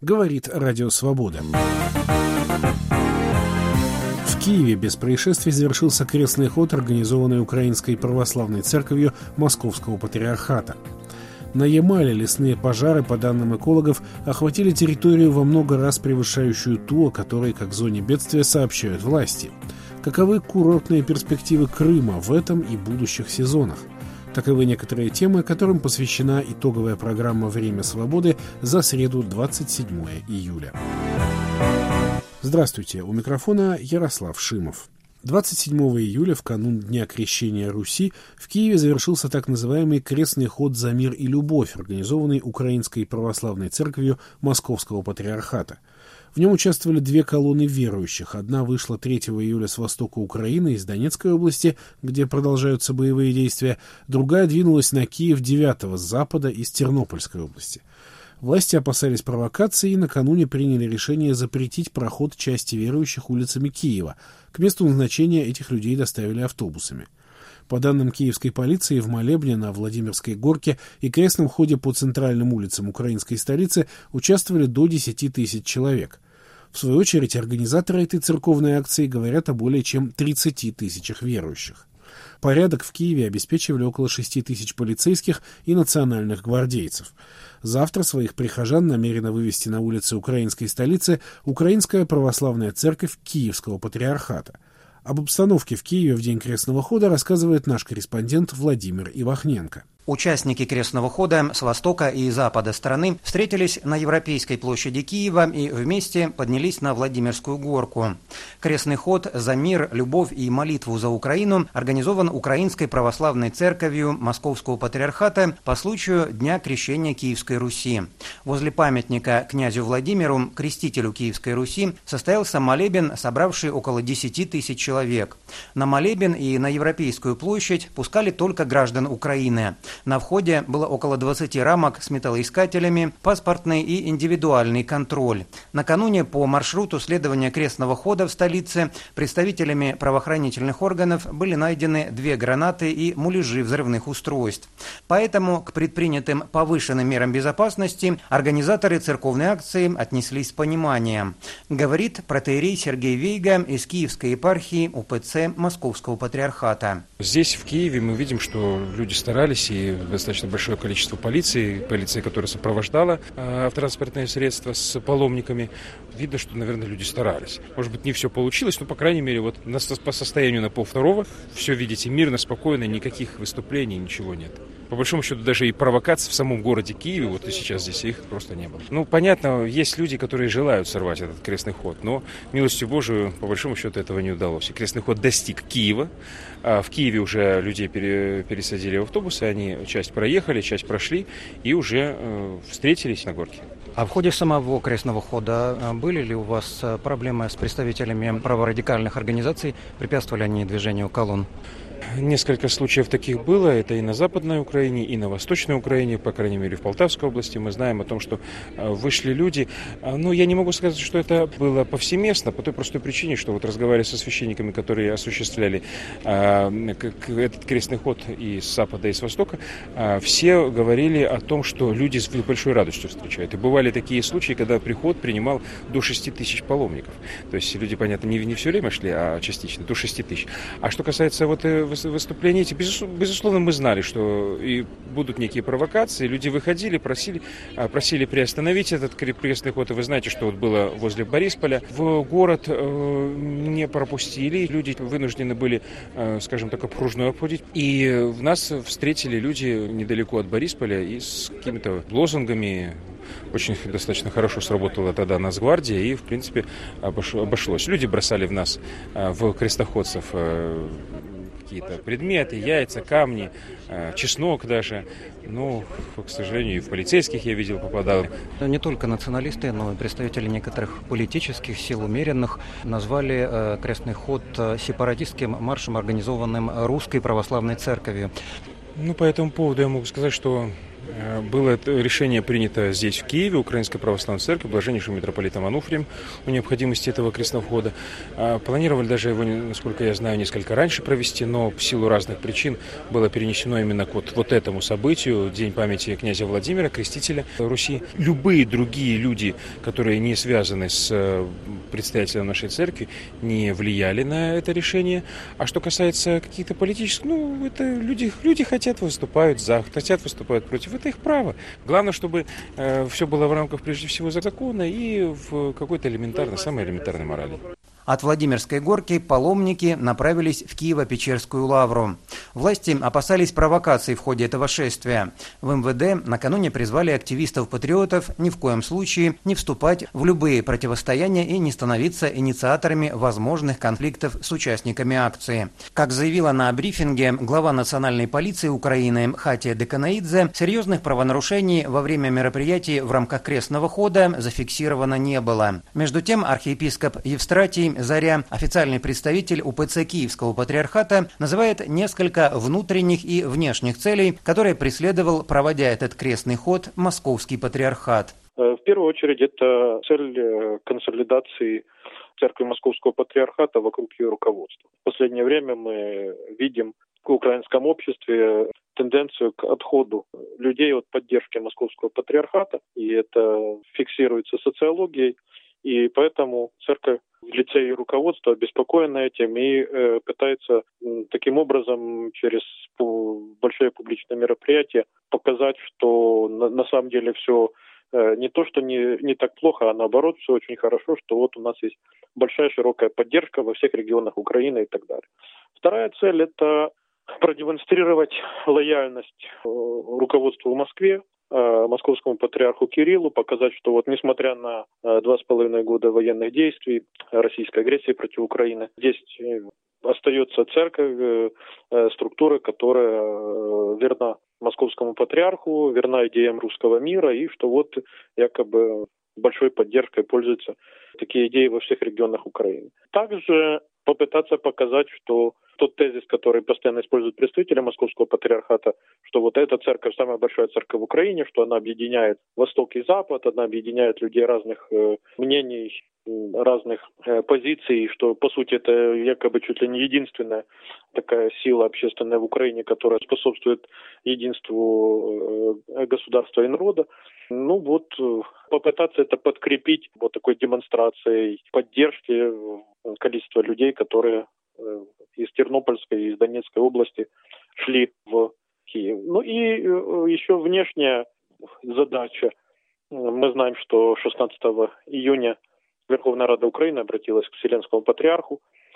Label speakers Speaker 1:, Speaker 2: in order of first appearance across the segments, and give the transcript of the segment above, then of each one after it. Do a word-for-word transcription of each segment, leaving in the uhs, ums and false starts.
Speaker 1: Говорит Радио Свобода. В Киеве без происшествий завершился крестный ход, организованный Украинской православной церковью Московского патриархата. На Ямале лесные пожары, по данным экологов, охватили территорию во много раз превышающую ту, о которой, как зоне бедствия, сообщают власти. Каковы курортные перспективы Крыма в этом и будущих сезонах? Таковы некоторые темы, которым посвящена итоговая программа «Время свободы» за среду, двадцать седьмое июля. Здравствуйте, у микрофона Ярослав Шимов. двадцать седьмого июля, в канун Дня Крещения Руси, в Киеве завершился так называемый крестный ход «За мир и любовь», организованный Украинской православной церковью Московского патриархата. В нем участвовали две колонны верующих. Одна вышла третьего июля с востока Украины, из Донецкой области, где продолжаются боевые действия. Другая двинулась на Киев девятого с запада, из Тернопольской области. Власти опасались провокации и накануне приняли решение запретить проход части верующих улицами Киева. К месту назначения этих людей доставили автобусами. По данным киевской полиции, в молебне на Владимирской горке и крестном ходе по центральным улицам украинской столицы участвовали до десяти тысяч человек. В свою очередь, организаторы этой церковной акции говорят о более чем тридцати тысячах верующих. Порядок в Киеве обеспечивали около шести тысяч полицейских и национальных гвардейцев. Завтра своих прихожан намерена вывести на улицы украинской столицы Украинская православная церковь Киевского патриархата. Об обстановке в Киеве в день крестного хода рассказывает наш корреспондент Владимир Ивахненко.
Speaker 2: Участники крестного хода с востока и запада страны встретились на Европейской площади Киева и вместе поднялись на Владимирскую горку. Крестный ход «За мир, любовь и молитву за Украину» организован Украинской православной церковью Московского патриархата по случаю Дня Крещения Киевской Руси. Возле памятника князю Владимиру, крестителю Киевской Руси, состоялся молебен, собравший около десяти тысяч человек. На молебен и на Европейскую площадь пускали только граждан Украины. На входе было около двадцати рамок с металлоискателями, паспортный и индивидуальный контроль. Накануне по маршруту следования крестного хода в столице представителями правоохранительных органов были найдены две гранаты и муляжи взрывных устройств. Поэтому к предпринятым повышенным мерам безопасности организаторы церковной акции отнеслись с пониманием, говорит протоиерей Сергей Вейга из Киевской епархии УПЦ Московского патриархата.
Speaker 3: Здесь, в Киеве, мы видим, что люди старались, и достаточно большое количество полиции, полиции, которая сопровождала э, автотранспортные средства с паломниками. Видно, что, наверное, люди старались. Может быть, не все получилось, но, по крайней мере, вот на, по состоянию на полвторого все видите мирно, спокойно, никаких выступлений, ничего нет. По большому счету, даже и провокаций в самом городе Киеве, вот и сейчас здесь их просто не было. Ну, понятно, есть люди, которые желают сорвать этот крестный ход, но, милостью Божию, по большому счету, этого не удалось. И крестный ход достиг Киева. В Киеве уже людей пересадили в автобусы, они часть проехали, часть прошли и уже э, встретились на горке.
Speaker 2: А в ходе самого крестного хода были ли у вас проблемы с представителями праворадикальных организаций? Препятствовали они движению колонн?
Speaker 3: Несколько случаев таких было. Это и на Западной Украине, и на Восточной Украине, по крайней мере, в Полтавской области. Мы знаем о том, что вышли люди. Ну, я не могу сказать, что это было повсеместно, по той простой причине, что вот разговаривая со священниками, которые осуществляли этот крестный ход и с Запада, и с Востока, все говорили о том, что люди с большой радостью встречают. И бывали такие случаи, когда приход принимал до шести тысяч паломников. То есть люди, понятно, не, не все время шли, а частично, до шести тысяч. А что касается вот выступления эти, безусловно, мы знали, что и будут некие провокации. Люди выходили, просили, просили приостановить этот крестный ход. И вы знаете, что вот было возле Борисполя. В город э, не пропустили. Люди вынуждены были, э, скажем так, окружной обходить. И нас встретили люди недалеко от Борисполя и с какими-то лозунгами. Очень достаточно хорошо сработала тогда Нацгвардия, и, в принципе, обошлось. Люди бросали в нас, в крестоходцев, какие-то предметы, яйца, камни, чеснок даже. Ну, к сожалению, и в полицейских я видел, попадал.
Speaker 2: Не только националисты, но и представители некоторых политических сил умеренных назвали э, крестный ход сепаратистским маршем, организованным Русской православной церковью.
Speaker 3: Ну, по этому поводу я могу сказать, что Было это решение принято здесь, в Киеве, Украинской Православной Церкви, блаженнейшим митрополитом Ануфрием о необходимости этого крестного хода. Планировали даже его, насколько я знаю, несколько раньше провести, но в силу разных причин было перенесено именно к вот, вот этому событию, День памяти князя Владимира, крестителя Руси. Любые другие люди, которые не связаны с предстоятелем нашей церкви, не влияли на это решение. А что касается каких-то политических, ну, это люди, люди хотят, выступают за, хотят, выступают против. Это их право. Главное, чтобы э, все было в рамках, прежде всего, закона и в какой-то элементарной, самой элементарной морали.
Speaker 2: От Владимирской горки паломники направились в Киево-Печерскую лавру. Власти опасались провокаций в ходе этого шествия. В эм вэ дэ накануне призвали активистов-патриотов ни в коем случае не вступать в любые противостояния и не становиться инициаторами возможных конфликтов с участниками акции. Как заявила на брифинге глава национальной полиции Украины Хатия Деканаидзе, серьезных правонарушений во время мероприятий в рамках крестного хода зафиксировано не было. Между тем, архиепископ Евстратий Заря, официальный представитель у пэ цэ Киевского патриархата, называет несколько внутренних и внешних целей, которые преследовал, проводя этот крестный ход, Московский патриархат.
Speaker 4: В первую очередь это цель консолидации церкви Московского патриархата вокруг ее руководства. В последнее время мы видим в украинском обществе тенденцию к отходу людей от поддержки Московского патриархата, и это фиксируется социологией, и поэтому церковь в лице ее руководства обеспокоена этим и э, пытается э, таким образом через большое публичное мероприятие показать, что на, на самом деле все э, не то, что не, не так плохо, а наоборот все очень хорошо, что вот у нас есть большая широкая поддержка во всех регионах Украины и так далее. Вторая цель – это продемонстрировать лояльность э, руководству в Москве, московскому патриарху Кириллу, показать, что вот несмотря на два с половиной года военных действий, российской агрессии против Украины, здесь остается церковь, структура, которая верна московскому патриарху, верна идеям русского мира, и что вот якобы большой поддержкой пользуются такие идеи во всех регионах Украины. Также попытаться показать, что тот тезис, который постоянно используют представители Московского патриархата, что вот эта церковь самая большая церковь в Украине, что она объединяет Восток и Запад, она объединяет людей разных э, мнений, разных э, позиций, что по сути это якобы чуть ли не единственная такая сила общественная в Украине, которая способствует единству э, государства и народа. Ну вот попытаться это подкрепить вот такой демонстрацией поддержки количества людей, которые из Тернопольской и из Донецкой области шли в Киев. Ну и еще внешняя задача. Мы знаем, что шестнадцатого июня Верховная Рада Украины обратилась к Вселенскому Патриарху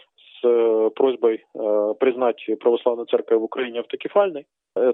Speaker 4: с просьбой признать православную церковь в Украине автокефальной.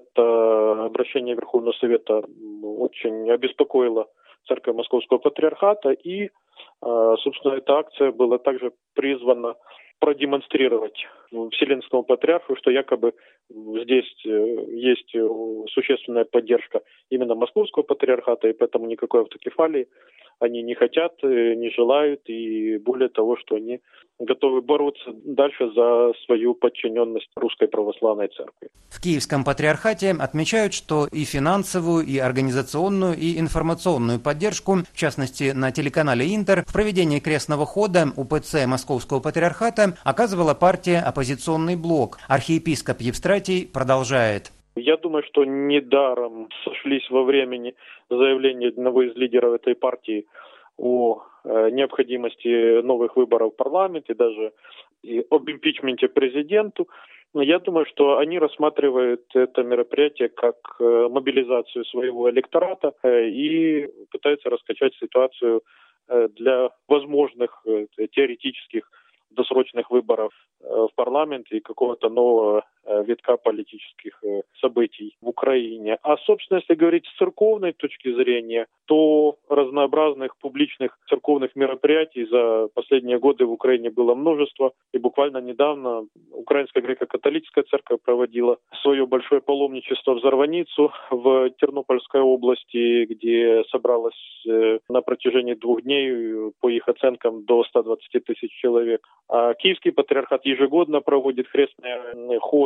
Speaker 4: Это обращение Верховного Совета очень обеспокоило церковь Московского Патриархата, и, собственно, эта акция была также призвана продемонстрировать Вселенскому Патриарху, что якобы здесь есть существенная поддержка именно Московского Патриархата, и поэтому никакой автокефалии они не хотят, не желают, и более того, что они готовы бороться дальше за свою подчиненность Русской Православной Церкви.
Speaker 2: В Киевском Патриархате отмечают, что и финансовую, и организационную, и информационную поддержку, в частности на телеканале «Интер», в проведении крестного хода у пэ цэ Московского Патриархата оказывала партия «Оппозиционный блок». Архиепископ Евстратий продолжает.
Speaker 4: Я думаю, что недаром сошлись во времени заявления одного из лидеров этой партии о э, необходимости новых выборов в парламент и даже и об импичменте президенту. Я думаю, что они рассматривают это мероприятие как э, мобилизацию своего электората э, и пытаются раскачать ситуацию э, для возможных э, теоретических досрочных выборов в парламент и какого-то нового витка политических событий в Украине. А, собственно, если говорить с церковной точки зрения, то разнообразных публичных церковных мероприятий за последние годы в Украине было множество. И буквально недавно Украинская греко-католическая церковь проводила свое большое паломничество в Зарваницу в Тернопольской области, где собралось на протяжении двух дней, по их оценкам, до ста двадцати тысяч человек. А Киевский патриархат ежегодно проводит крестные ходы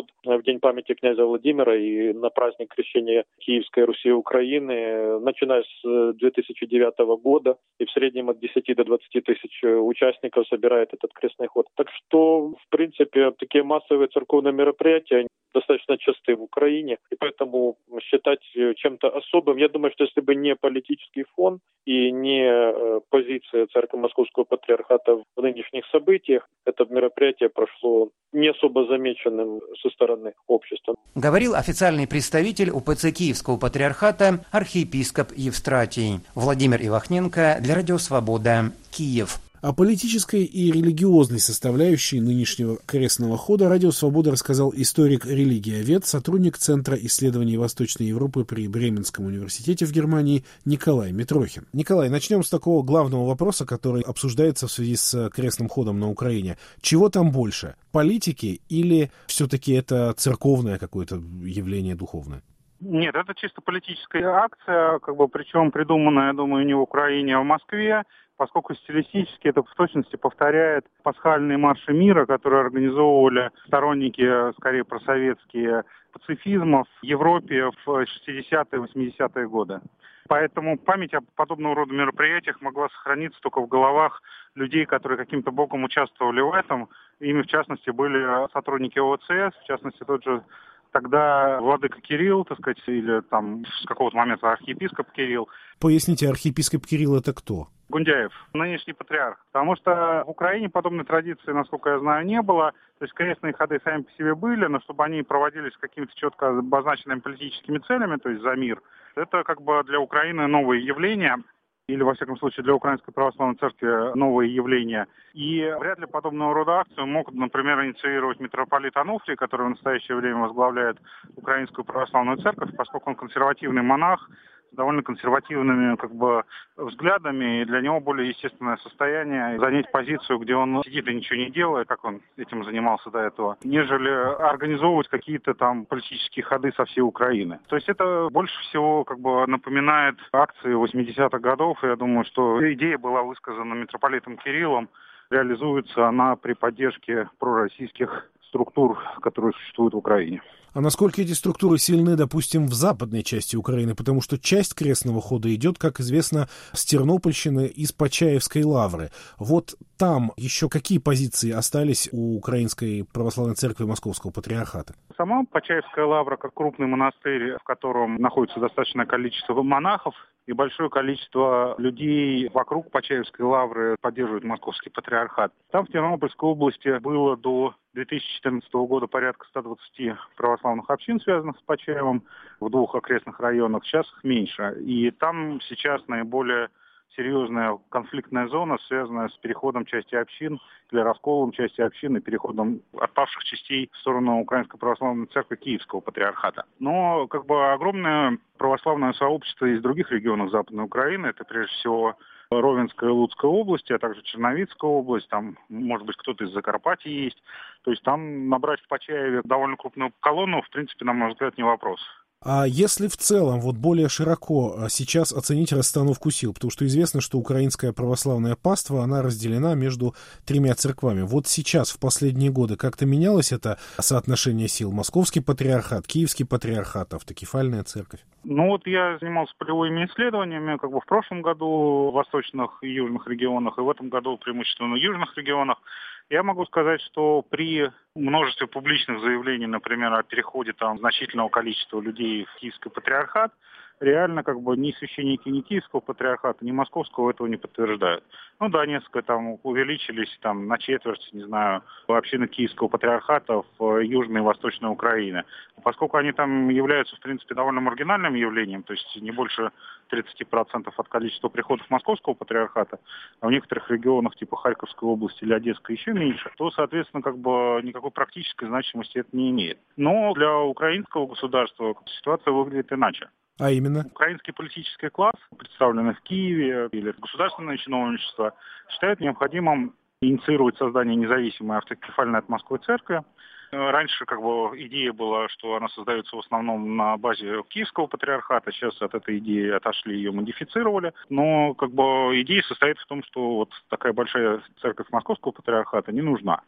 Speaker 4: год в День памяти князя Владимира и на праздник крещения Киевской Руси и Украины, начиная с две тысячи девятого года, и в среднем от десяти до двадцати тысяч участников собирает этот крестный ход. Так что, в принципе, такие массовые церковные мероприятия достаточно часты в Украине, и поэтому считать чем-то особым, я думаю, что если бы не политический фон и не позиция Церкви Московского Патриархата в нынешних событиях, это мероприятие прошло не особо замеченным со стороны общества.
Speaker 2: Говорил официальный представитель УПЦ Киевского Патриархата архиепископ Евстратий. Владимир Ивахненко для Радио Свобода, Киев.
Speaker 1: О политической и религиозной составляющей нынешнего крестного хода Радио Свобода рассказал историк-религиовед, сотрудник Центра исследований Восточной Европы при Бременском университете в Германии Николай Митрохин. Николай, начнем с такого главного вопроса, который обсуждается в связи с крестным ходом на Украине. Чего там больше, политики или все-таки это церковное какое-то явление духовное?
Speaker 5: Нет, это чисто политическая акция, как бы, причем придуманная, я думаю, не в Украине, а в Москве, поскольку стилистически это в точности повторяет пасхальные марши мира, которые организовывали сторонники, скорее, просоветские пацифизмов в Европе в шестидесятые, восьмидесятые годы. Поэтому память о подобного рода мероприятиях могла сохраниться только в головах людей, которые каким-то боком участвовали в этом. Ими, в частности, были сотрудники ОЦС, в частности, тот же тогда владыка Кирилл, так сказать, или там с какого-то момента архиепископ Кирилл.
Speaker 1: Поясните, архиепископ Кирилл это кто?
Speaker 5: Гундяев, нынешний патриарх. Потому что в Украине подобной традиции, насколько я знаю, не было. То есть крестные ходы сами по себе были, но чтобы они проводились с какими-то четко обозначенными политическими целями, то есть за мир, это как бы для Украины новое явление. Или, во всяком случае, для Украинской Православной Церкви новые явления. И вряд ли подобного рода акцию могут, например, инициировать митрополит Ануфрий, который в настоящее время возглавляет Украинскую Православную Церковь, поскольку он консервативный монах, с довольно консервативными как бы взглядами, и для него более естественное состояние занять позицию, где он сидит и ничего не делает, как он этим занимался до этого, нежели организовывать какие-то там политические ходы со всей Украины. То есть это больше всего как бы напоминает акции восьмидесятых годов, и я думаю, что идея была высказана митрополитом Кириллом, реализуется она при поддержке пророссийских структур, которые существуют в Украине.
Speaker 1: А насколько эти структуры сильны, допустим, в западной части Украины? Потому что часть крестного хода идет, как известно, с Тернопольщины из Почаевской лавры. Вот там еще какие позиции остались у Украинской Православной Церкви Московского Патриархата?
Speaker 5: Сама Почаевская лавра, как крупный монастырь, в котором находится достаточное количество монахов, и большое количество людей вокруг Почаевской лавры поддерживают Московский Патриархат. Там в Тернопольской области было до две тысячи четырнадцатого года порядка ста двадцати православных общин, связанных с Почаевым, в двух окрестных районах. Сейчас их меньше. И там сейчас наиболее серьезная конфликтная зона, связанная с переходом части общин или расколом части общин и переходом отпавших частей в сторону Украинской Православной Церкви Киевского Патриархата. Но как бы огромное православное сообщество из других регионов Западной Украины, это прежде всего Ровенская и Луцкая области, а также Черновицкая область, там, может быть, кто-то из Закарпатья есть. То есть там набрать в Почаеве довольно крупную колонну, в принципе, на мой взгляд, не вопрос.
Speaker 1: А если в целом, вот более широко сейчас оценить расстановку сил, потому что известно, что украинская православная паства, она разделена между тремя церквами. Вот сейчас, в последние годы, как-то менялось это соотношение сил? Московский патриархат, Киевский патриархат, автокефальная церковь?
Speaker 5: Ну вот я занимался полевыми исследованиями как бы в прошлом году в восточных и южных регионах, и в этом году преимущественно в южных регионах. Я могу сказать, что при множестве публичных заявлений, например, о переходе там значительного количества людей в Киевский патриархат, реально как бы ни священники ни Киевского патриархата, ни Московского этого не подтверждают. Ну да, несколько там увеличились там на четверть, не знаю, общины Киевского патриархата в Южной и Восточной Украине. Поскольку они там являются, в принципе, довольно маргинальным явлением, то есть не больше тридцати процентов от количества приходов Московского патриархата, а в некоторых регионах типа Харьковской области или Одесской еще меньше, то, соответственно, как бы никакой практической значимости это не имеет. Но для украинского государства ситуация выглядит иначе.
Speaker 1: А именно?
Speaker 5: Украинский политический класс, представленный в Киеве, или государственное чиновничество, считает необходимым инициировать создание независимой автокефальной от Москвы церкви. Раньше как бы идея была, что она создается в основном на базе Киевского патриархата. Сейчас от этой идеи отошли, ее модифицировали. Но как бы идея состоит в том, что вот такая большая церковь Московского патриархата не нужна.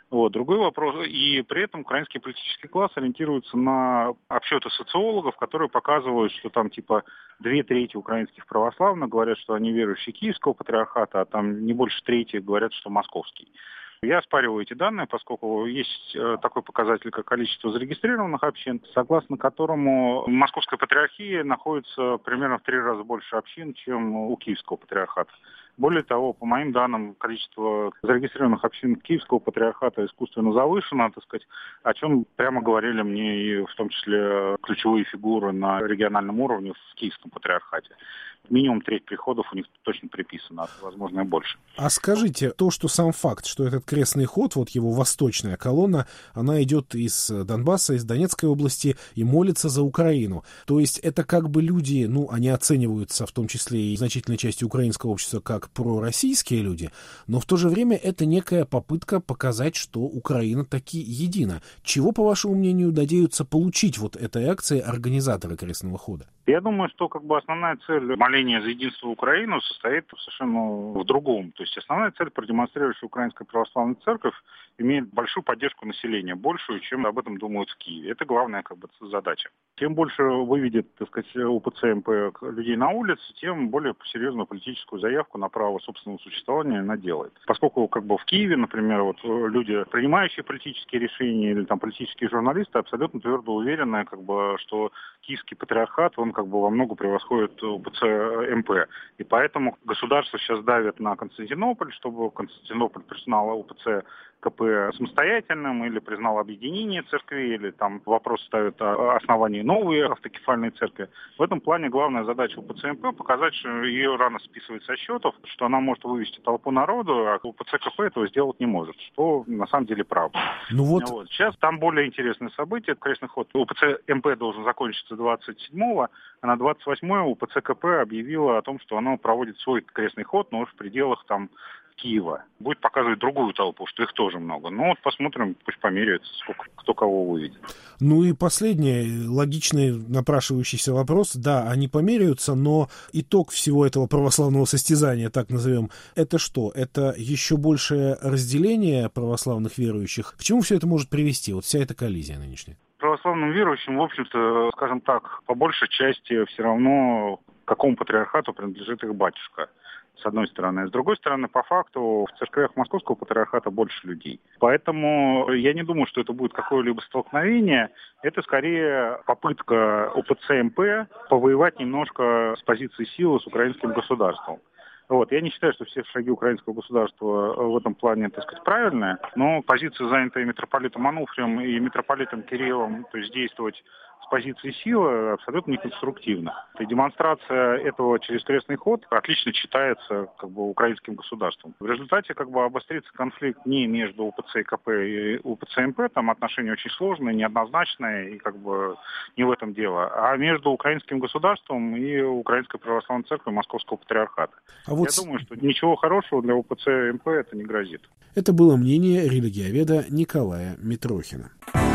Speaker 5: Вот. Другой вопрос. И при этом украинский политический класс ориентируется на обсчеты социологов, которые показывают, что там типа две трети украинских православных говорят, что они верующие Киевского патриархата, а там не больше трети говорят, что московский. Я оспариваю эти данные, поскольку есть такой показатель, как количество зарегистрированных общин, согласно которому Московская патриархия находится примерно в три раза больше общин, чем у Киевского патриархата. Более того, по моим данным, количество зарегистрированных общин Киевского патриархата искусственно завышено, так сказать, о чем прямо говорили мне и в том числе ключевые фигуры на региональном уровне в Киевском патриархате. Минимум треть приходов у них точно приписано, а возможно и больше.
Speaker 1: А скажите, то, что сам факт, что этот крестный ход, вот его восточная колонна, она идет из Донбасса, из Донецкой области и молится за Украину. То есть это как бы люди, ну, они оцениваются в том числе и значительной части украинского общества как пророссийские люди, но в то же время это некая попытка показать, что Украина таки едина. Чего, по вашему мнению, надеются получить вот этой акции организаторы крестного хода?
Speaker 5: Я думаю, что как бы основная цель моления за единство Украины состоит совершенно в другом. То есть основная цель продемонстрировать, что Украинская православная церковь имеет большую поддержку населения, большую, чем об этом думают в Киеве. Это главная как бы задача. Чем больше выведет, так сказать, УПЦ МП людей на улице, тем более серьезную политическую заявку на право собственного существования она делает. Поскольку как бы в Киеве, например, вот люди, принимающие политические решения или там политические журналисты, абсолютно твердо уверены, как бы, что Киевский патриархат, он как бы во много превосходит УПЦ МП. И поэтому государство сейчас давит на Константинополь, чтобы Константинополь признал УПЦ КП самостоятельным или признал объединение церквей, или там вопрос ставит о основании новой автокефальной церкви. В этом плане главная задача УПЦ МП показать, что ее рано списывать со счетов, что она может вывести толпу народу, а УПЦ КП этого сделать не может, что на самом деле правда.
Speaker 1: Ну вот.
Speaker 5: Вот. Сейчас там более интересное событие. Крестный ход УПЦ МП должен закончиться двадцать седьмого, а на двадцать восьмое УПЦ КП объявила о том, что оно проводит свой крестный ход, но уж в пределах там Киева. Будет показывать другую толпу, что их тоже много. Ну вот посмотрим, пусть померяются, сколько, кто кого увидит.
Speaker 1: Ну и последний, логичный, напрашивающийся вопрос. Да, они померяются, но итог всего этого православного состязания, так назовем, это что? Это еще большее разделение православных верующих? К чему все это может привести? Вот вся эта коллизия нынешняя.
Speaker 5: Православным верующим, в общем-то, скажем так, по большей части все равно какому патриархату принадлежит их батюшка. С одной стороны. С другой стороны, по факту, в церквях Московского патриархата больше людей. Поэтому я не думаю, что это будет какое-либо столкновение. Это скорее попытка УПЦ МП повоевать немножко с позиции силы с украинским государством. Вот. Я не считаю, что все шаги украинского государства в этом плане, так сказать, правильные, но позиция, занятая митрополитом Ануфрием и митрополитом Кириллом, то есть действовать с позиции силы, абсолютно неконструктивно. И демонстрация этого через крестный ход отлично читается как бы украинским государством. В результате как бы обострится конфликт не между УПЦ КП и УПЦ МП, там отношения очень сложные, неоднозначные, и как бы не в этом дело, а между украинским государством и Украинской православной церковью Московского патриархата. А вот... Я думаю, что ничего хорошего для УПЦ МП это не грозит.
Speaker 1: Это было мнение религиоведа Николая Митрохина.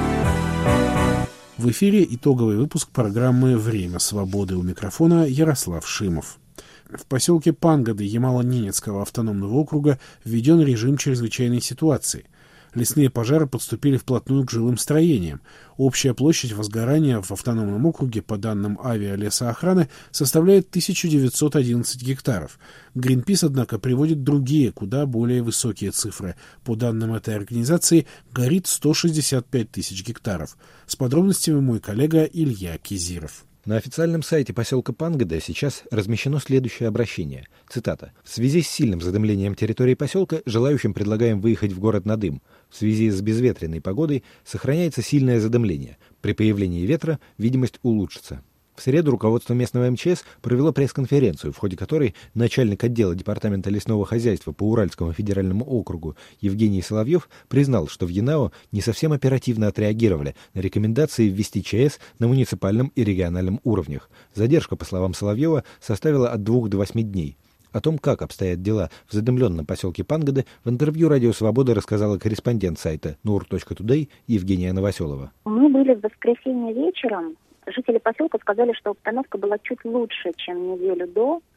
Speaker 1: В эфире итоговый выпуск программы «Время свободы», у микрофона Ярослав Шимов. В поселке Пангады Ямало-Ненецкого автономного округа введен режим чрезвычайной ситуации. Лесные пожары подступили вплотную к жилым строениям. Общая площадь возгорания в автономном округе, по данным авиалесоохраны, составляет тысяча девятьсот одиннадцать гектаров. Гринпис, однако, приводит другие, куда более высокие цифры. По данным этой организации, горит сто шестьдесят пять тысяч гектаров. С подробностями мой коллега Илья Кизиров.
Speaker 6: На официальном сайте поселка Пангада сейчас размещено следующее обращение. Цитата. «В связи с сильным задымлением территории поселка желающим предлагаем выехать в город на дым. В связи с безветренной погодой сохраняется сильное задымление. При появлении ветра видимость улучшится». В среду руководство местного эм че эс провело пресс-конференцию, в ходе которой начальник отдела Департамента лесного хозяйства по Уральскому федеральному округу Евгений Соловьев признал, что в ЯНАО не совсем оперативно отреагировали на рекомендации ввести ЧАЭС на муниципальном и региональном уровнях. Задержка, по словам Соловьева, составила от двух до восьми дней. О том, как обстоят дела в задымленном поселке Пангады, в интервью «Радио Свобода» рассказала корреспондент сайта нур точка тудей Евгения Новоселова.
Speaker 7: Мы были в воскресенье вечером. Жители поселка сказали, что обстановка была чуть лучше, чем неделю до.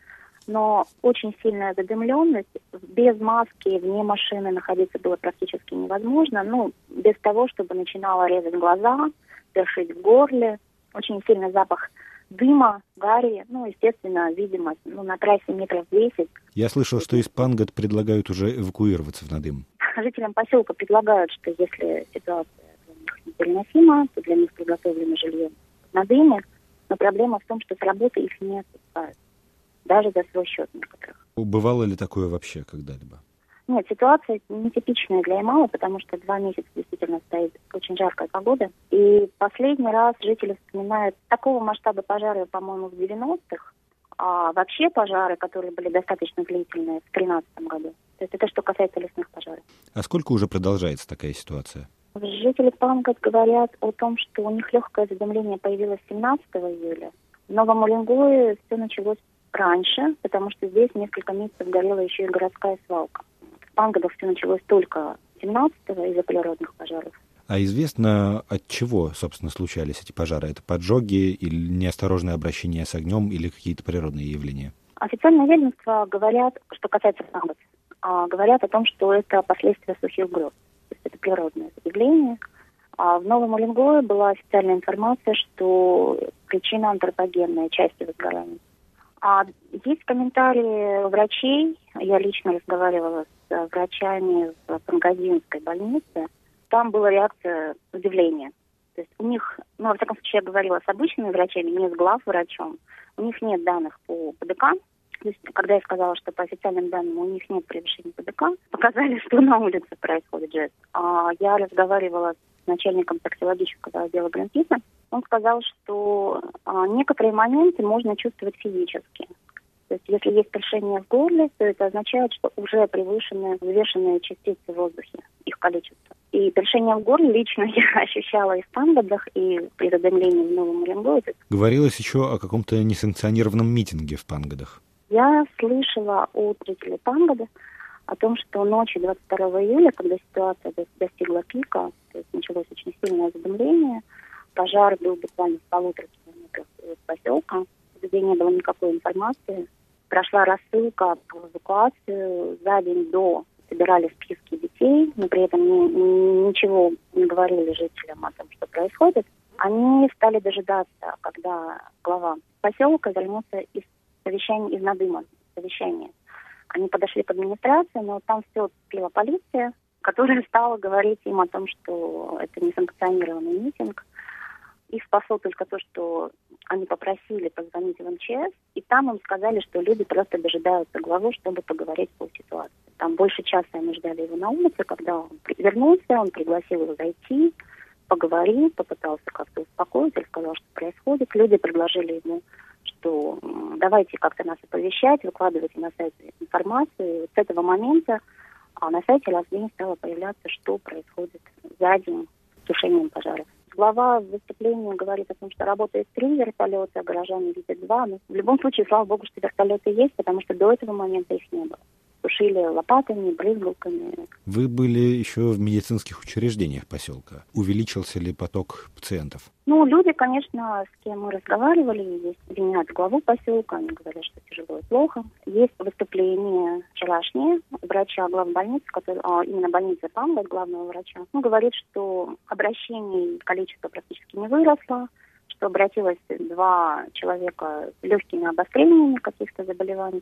Speaker 7: но очень сильная задымленность. Без маски вне машины находиться было практически невозможно. Ну, без того, чтобы начинало резать глаза, першить в горле. Очень сильный запах дыма, гари, ну, естественно, видимость, ну, на трассе метров десять.
Speaker 6: Я слышал, что из Пангот предлагают уже эвакуироваться в Надым.
Speaker 7: Жителям поселка предлагают, что если ситуация для них непереносима, то для них приготовлено жилье в Надыме, но проблема в том, что с работы их не отпускают, даже за свой счет некоторых.
Speaker 6: Бывало ли такое вообще когда-либо?
Speaker 7: Нет, ситуация нетипичная для Ямала, потому что два месяца действительно стоит очень жаркая погода. И последний раз жители вспоминают такого масштаба пожара, по-моему, в девяностых, а вообще пожары, которые были достаточно длительные, в тринадцатом году. То есть это что касается лесных пожаров.
Speaker 6: А сколько уже продолжается такая ситуация?
Speaker 7: Жители Пангот говорят о том, что у них легкое задымление появилось семнадцатого июля. В Новом Уренгое все началось раньше, потому что здесь несколько месяцев горела еще и городская свалка. В Пангодах все началось только семнадцатого из-за природных пожаров.
Speaker 6: А известно, от чего, собственно, случались эти пожары? Это поджоги или неосторожное обращение с огнем или какие-то природные явления?
Speaker 7: Официальные ведомства говорят, что касается Пангод, говорят о том, что это последствия сухих гроз. То есть это природное явление. А в Новом Уренгое была официальная информация, что причина антропогенная, части возгорания. А есть комментарии врачей. Я лично разговаривала с врачами в Пангодинской больнице. Там была реакция удивления. То есть у них, ну, во всяком случае, я говорила с обычными врачами, не с главврачом. У них нет данных по ПДК. То есть, когда я сказала, что по официальным данным у них нет превышения ПДК, показали, что на улице происходит жест. А я разговаривала с начальником токсикологического отдела Гринписа. Он сказал, что а, некоторые моменты можно чувствовать физически. То есть, если есть першение в горле, то это означает, что уже превышены взвешенные частицы в воздухе, их количество. И першение в горле лично я ощущала и в Пангодах, и при задымлении в Новом Уренгое.
Speaker 6: Говорилось еще о каком-то несанкционированном митинге в Пангодах.
Speaker 7: Я слышала от жителей Пангода о том, что ночью двадцать второго июля, когда ситуация достигла пика, то есть началось очень сильное задымление, пожар был буквально в полутора километрах от поселка, где не было никакой информации. Прошла рассылка по эвакуации, за день до собирали списки детей, но при этом ни, ничего не говорили жителям о том, что происходит. Они стали дожидаться, когда глава поселка вернулся из совещания, из Надыма, совещания. Они подошли к администрации, но там все отцепила полиция, которая стала говорить им о том, что это несанкционированный митинг. Их спасло только то, что они попросили позвонить в эм че эс, и там им сказали, что люди просто дожидаются главу, чтобы поговорить по ситуации. Там больше часа они ждали его на улице, когда он вернулся, он пригласил его зайти, поговорить, попытался как-то успокоить, рассказал, что происходит. Люди предложили ему, что давайте как-то нас оповещать, выкладывайте на сайте информацию. И вот с этого момента а на сайте раз в день стало появляться, что происходит за день с тушением пожаров. Глава в выступлении говорит о том, что работает три вертолета, горожане видят два. Но в любом случае, слава богу, что вертолеты есть, потому что до этого момента их не было. Тушили лопатами, брызгалками. Вы
Speaker 6: были еще в медицинских учреждениях поселка. Увеличился ли поток пациентов?
Speaker 7: Ну, люди, конечно, с кем мы разговаривали, есть обвиняют главу поселка, они говорят, что тяжело и плохо. Есть выступление вчерашнее врача главбольницы, который, а, именно больницы Пангод, главного врача. Он говорит, что обращений количество практически не выросло, что обратилось два человека с легкими обострениями каких-то заболеваний,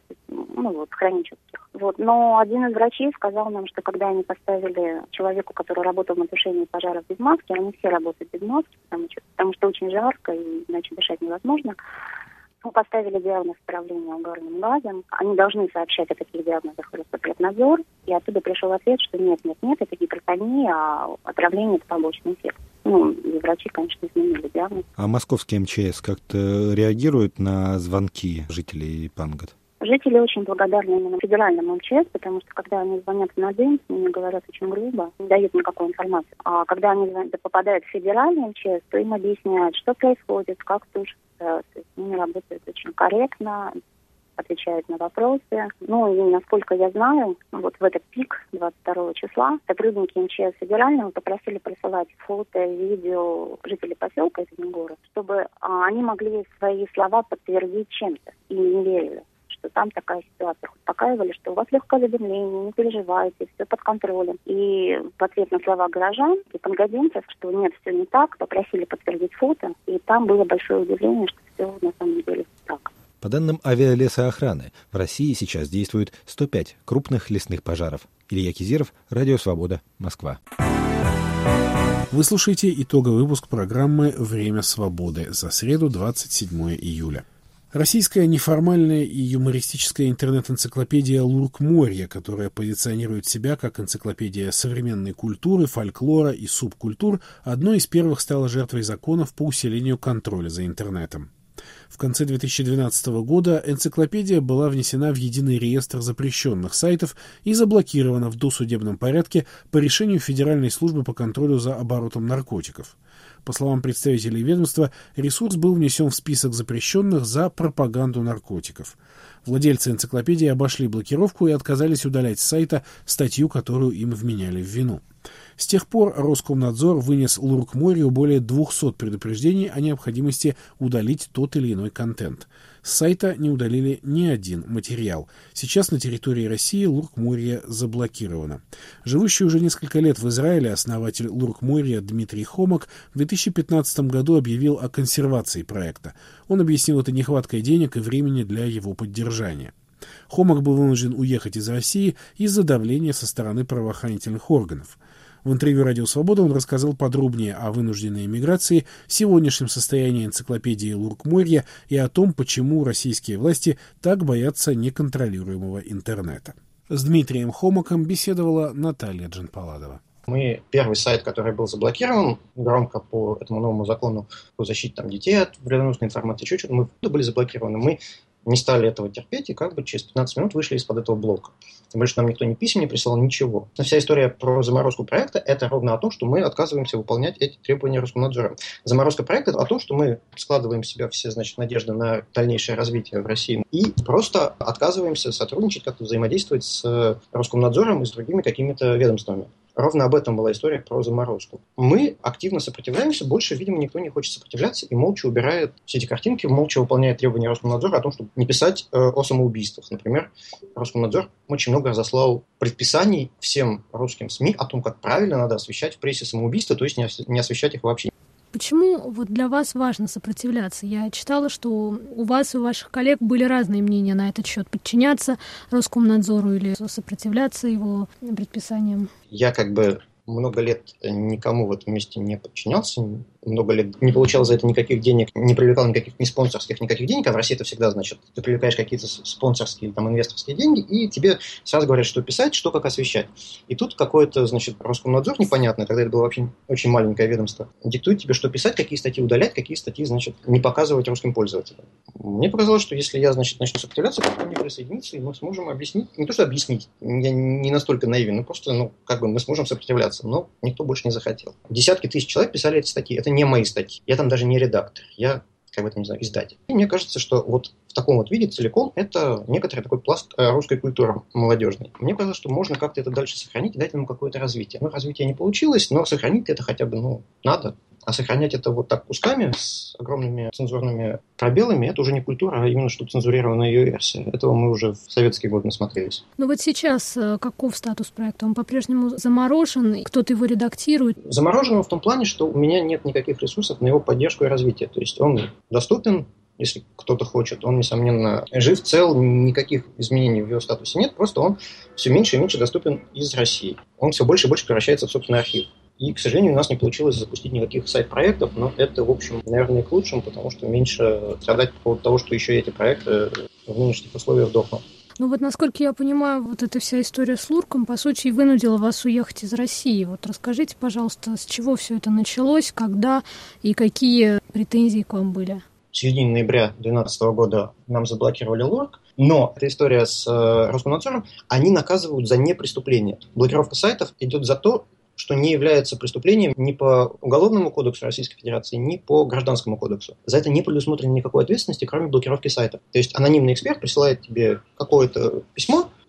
Speaker 7: ну вот, хронических. Вот. Но один из врачей сказал нам, что когда они поставили человеку, который работал на тушении пожаров без маски, они все работают без маски, потому что, потому что очень жарко и иначе дышать невозможно. Мы поставили диагноз отравления угарным газом. Они должны сообщать о таких диагнозах в Роспотребнадзор. И оттуда пришел ответ, что нет, нет, нет, это гипертония, а отравление – это побочный эффект. Ну, и врачи, конечно, изменили диагноз.
Speaker 6: А московский эм че эс как-то реагирует на звонки жителей Пангод?
Speaker 7: Жители очень благодарны именно федеральному эм че эс, потому что когда они звонят в Надым, с ними говорят очень грубо, не дают никакой информации. А когда они попадают в федеральный эм че эс, то им объясняют, что происходит, как тушится. То есть они работают очень корректно, отвечают на вопросы. Ну и насколько я знаю, вот в этот пик двадцать второго числа сотрудники эм че эс федерального попросили присылать фото, видео жителей поселка, это не город, чтобы а, они могли свои слова подтвердить чем-то и не верили, что там такая ситуация. Успокаивали, что у вас легкое задымление, не переживайте, все под контролем. И в ответ на слова горожан и пангадинцев, что нет, все не так, попросили подтвердить фото, и там было большое удивление, что все на самом деле так.
Speaker 6: По данным авиалесоохраны, в России сейчас действует сто пять крупных лесных пожаров. Илья Кизиров, Радио Свобода, Москва.
Speaker 1: Вы слушаете итоговый выпуск программы «Время свободы» за среду, двадцать седьмое июля. Российская неформальная и юмористическая интернет-энциклопедия «Луркморье», которая позиционирует себя как энциклопедия современной культуры, фольклора и субкультур, одной из первых стала жертвой законов по усилению контроля за интернетом. В конце две тысячи двенадцатого года энциклопедия была внесена в единый реестр запрещенных сайтов и заблокирована в досудебном порядке по решению Федеральной службы по контролю за оборотом наркотиков. По словам представителей ведомства, ресурс был внесен в список запрещенных за пропаганду наркотиков. Владельцы энциклопедии обошли блокировку и отказались удалять с сайта статью, которую им вменяли в вину. С тех пор Роскомнадзор вынес Луркморью более двухсот предупреждений о необходимости удалить тот или иной контент. С сайта не удалили ни один материал. Сейчас на территории России Луркморье заблокировано. Живущий уже несколько лет в Израиле основатель Луркморья Дмитрий Хомак в две тысячи пятнадцатом году объявил о консервации проекта. Он объяснил это нехваткой денег и времени для его поддержания. Хомак был вынужден уехать из России из-за давления со стороны правоохранительных органов. В интервью «Радио Свобода» он рассказал подробнее о вынужденной эмиграции, сегодняшнем состоянии энциклопедии Луркморья и о том, почему российские власти так боятся неконтролируемого интернета. С Дмитрием Хомаком беседовала Наталья Джанпаладова.
Speaker 8: Мы первый сайт, который был заблокирован громко по этому новому закону по защите там, детей от вредоносной информации, чуть-чуть, мы были заблокированы. Мы не стали этого терпеть и как бы через пятнадцать минут вышли из-под этого блока. Тем более, что нам никто ни писем не прислал, ничего. Вся история про заморозку проекта – это ровно о том, что мы отказываемся выполнять эти требования Роскомнадзора. Заморозка проекта – о том, что мы складываем в себя все, значит, надежды на дальнейшее развитие в России и просто отказываемся сотрудничать, как-то взаимодействовать с Роскомнадзором и с другими какими-то ведомствами. Ровно об этом была история про заморозку. Мы активно сопротивляемся, больше, видимо, никто не хочет сопротивляться и молча убирает все эти картинки, молча выполняет требования Роскомнадзора о том, чтобы не писать э, о самоубийствах. Например, Роскомнадзор очень много разослал предписаний всем русским СМИ о том, как правильно надо освещать в прессе самоубийства, то есть не, ос- не освещать их вообще.
Speaker 9: Почему вот для вас важно сопротивляться? Я читала, что у вас и у ваших коллег были разные мнения на этот счет. Подчиняться Роскомнадзору или сопротивляться его предписаниям?
Speaker 8: Я как бы много лет никому в этом месте не подчинялся, много лет не получал за это никаких денег, не привлекал никаких ни спонсорских, никаких денег, а в России это всегда значит, ты привлекаешь какие-то спонсорские, там, инвесторские деньги, и тебе сразу говорят, что писать, что как освещать. И тут какой-то, значит, Роскомнадзор непонятный, тогда это было вообще очень маленькое ведомство, диктует тебе, что писать, какие статьи удалять, какие статьи, значит, не показывать русским пользователям. Мне показалось, что если я, значит, начну сопротивляться, то ко мне присоединиться, и мы сможем объяснить, не то что объяснить, я не настолько наивен, но просто, ну, как бы мы сможем сопротивляться, но никто больше не захотел. Десятки тысяч человек писали эти статьи, это не мои статьи. Я там даже не редактор, я, как бы это не знаю, издатель. И мне кажется, что вот в таком вот виде целиком это некоторый такой пласт русской культуры молодежной. Мне кажется, что можно как-то это дальше сохранить и дать ему какое-то развитие. Ну, развитие не получилось, но сохранить это хотя бы, ну, надо. А сохранять это вот так кусками, с огромными цензурными пробелами, это уже не культура, а именно что цензурированная ее версия. Этого мы уже в советские годы насмотрелись.
Speaker 9: Ну вот сейчас каков статус проекта? Он по-прежнему заморожен? Кто-то его редактирует?
Speaker 8: Заморожен в том плане, что у меня нет никаких ресурсов на его поддержку и развитие. То есть он доступен, если кто-то хочет. Он, несомненно, жив, цел, никаких изменений в его статусе нет. Просто он все меньше и меньше доступен из России. Он все больше и больше превращается в собственный архив. И, к сожалению, у нас не получилось запустить никаких сайт-проектов, но это, в общем, наверное, к лучшему, потому что меньше страдать по поводу того, что еще эти проекты в нынешних условиях дохнут.
Speaker 9: Ну вот, насколько я понимаю, вот эта вся история с Лурком, по сути, вынудила вас уехать из России. Вот расскажите, пожалуйста, с чего все это началось, когда и какие претензии к вам были?
Speaker 8: В середине ноября две тысячи двенадцатого года нам заблокировали Лурк, но эта история с Роскомнадзором, они наказывают за непреступление. Блокировка сайтов идет за то, что не является преступлением ни по Уголовному кодексу Российской Федерации, ни по Гражданскому кодексу. За это не предусмотрено никакой ответственности, кроме блокировки сайта. То есть анонимный эксперт присылает тебе какое-то письмо,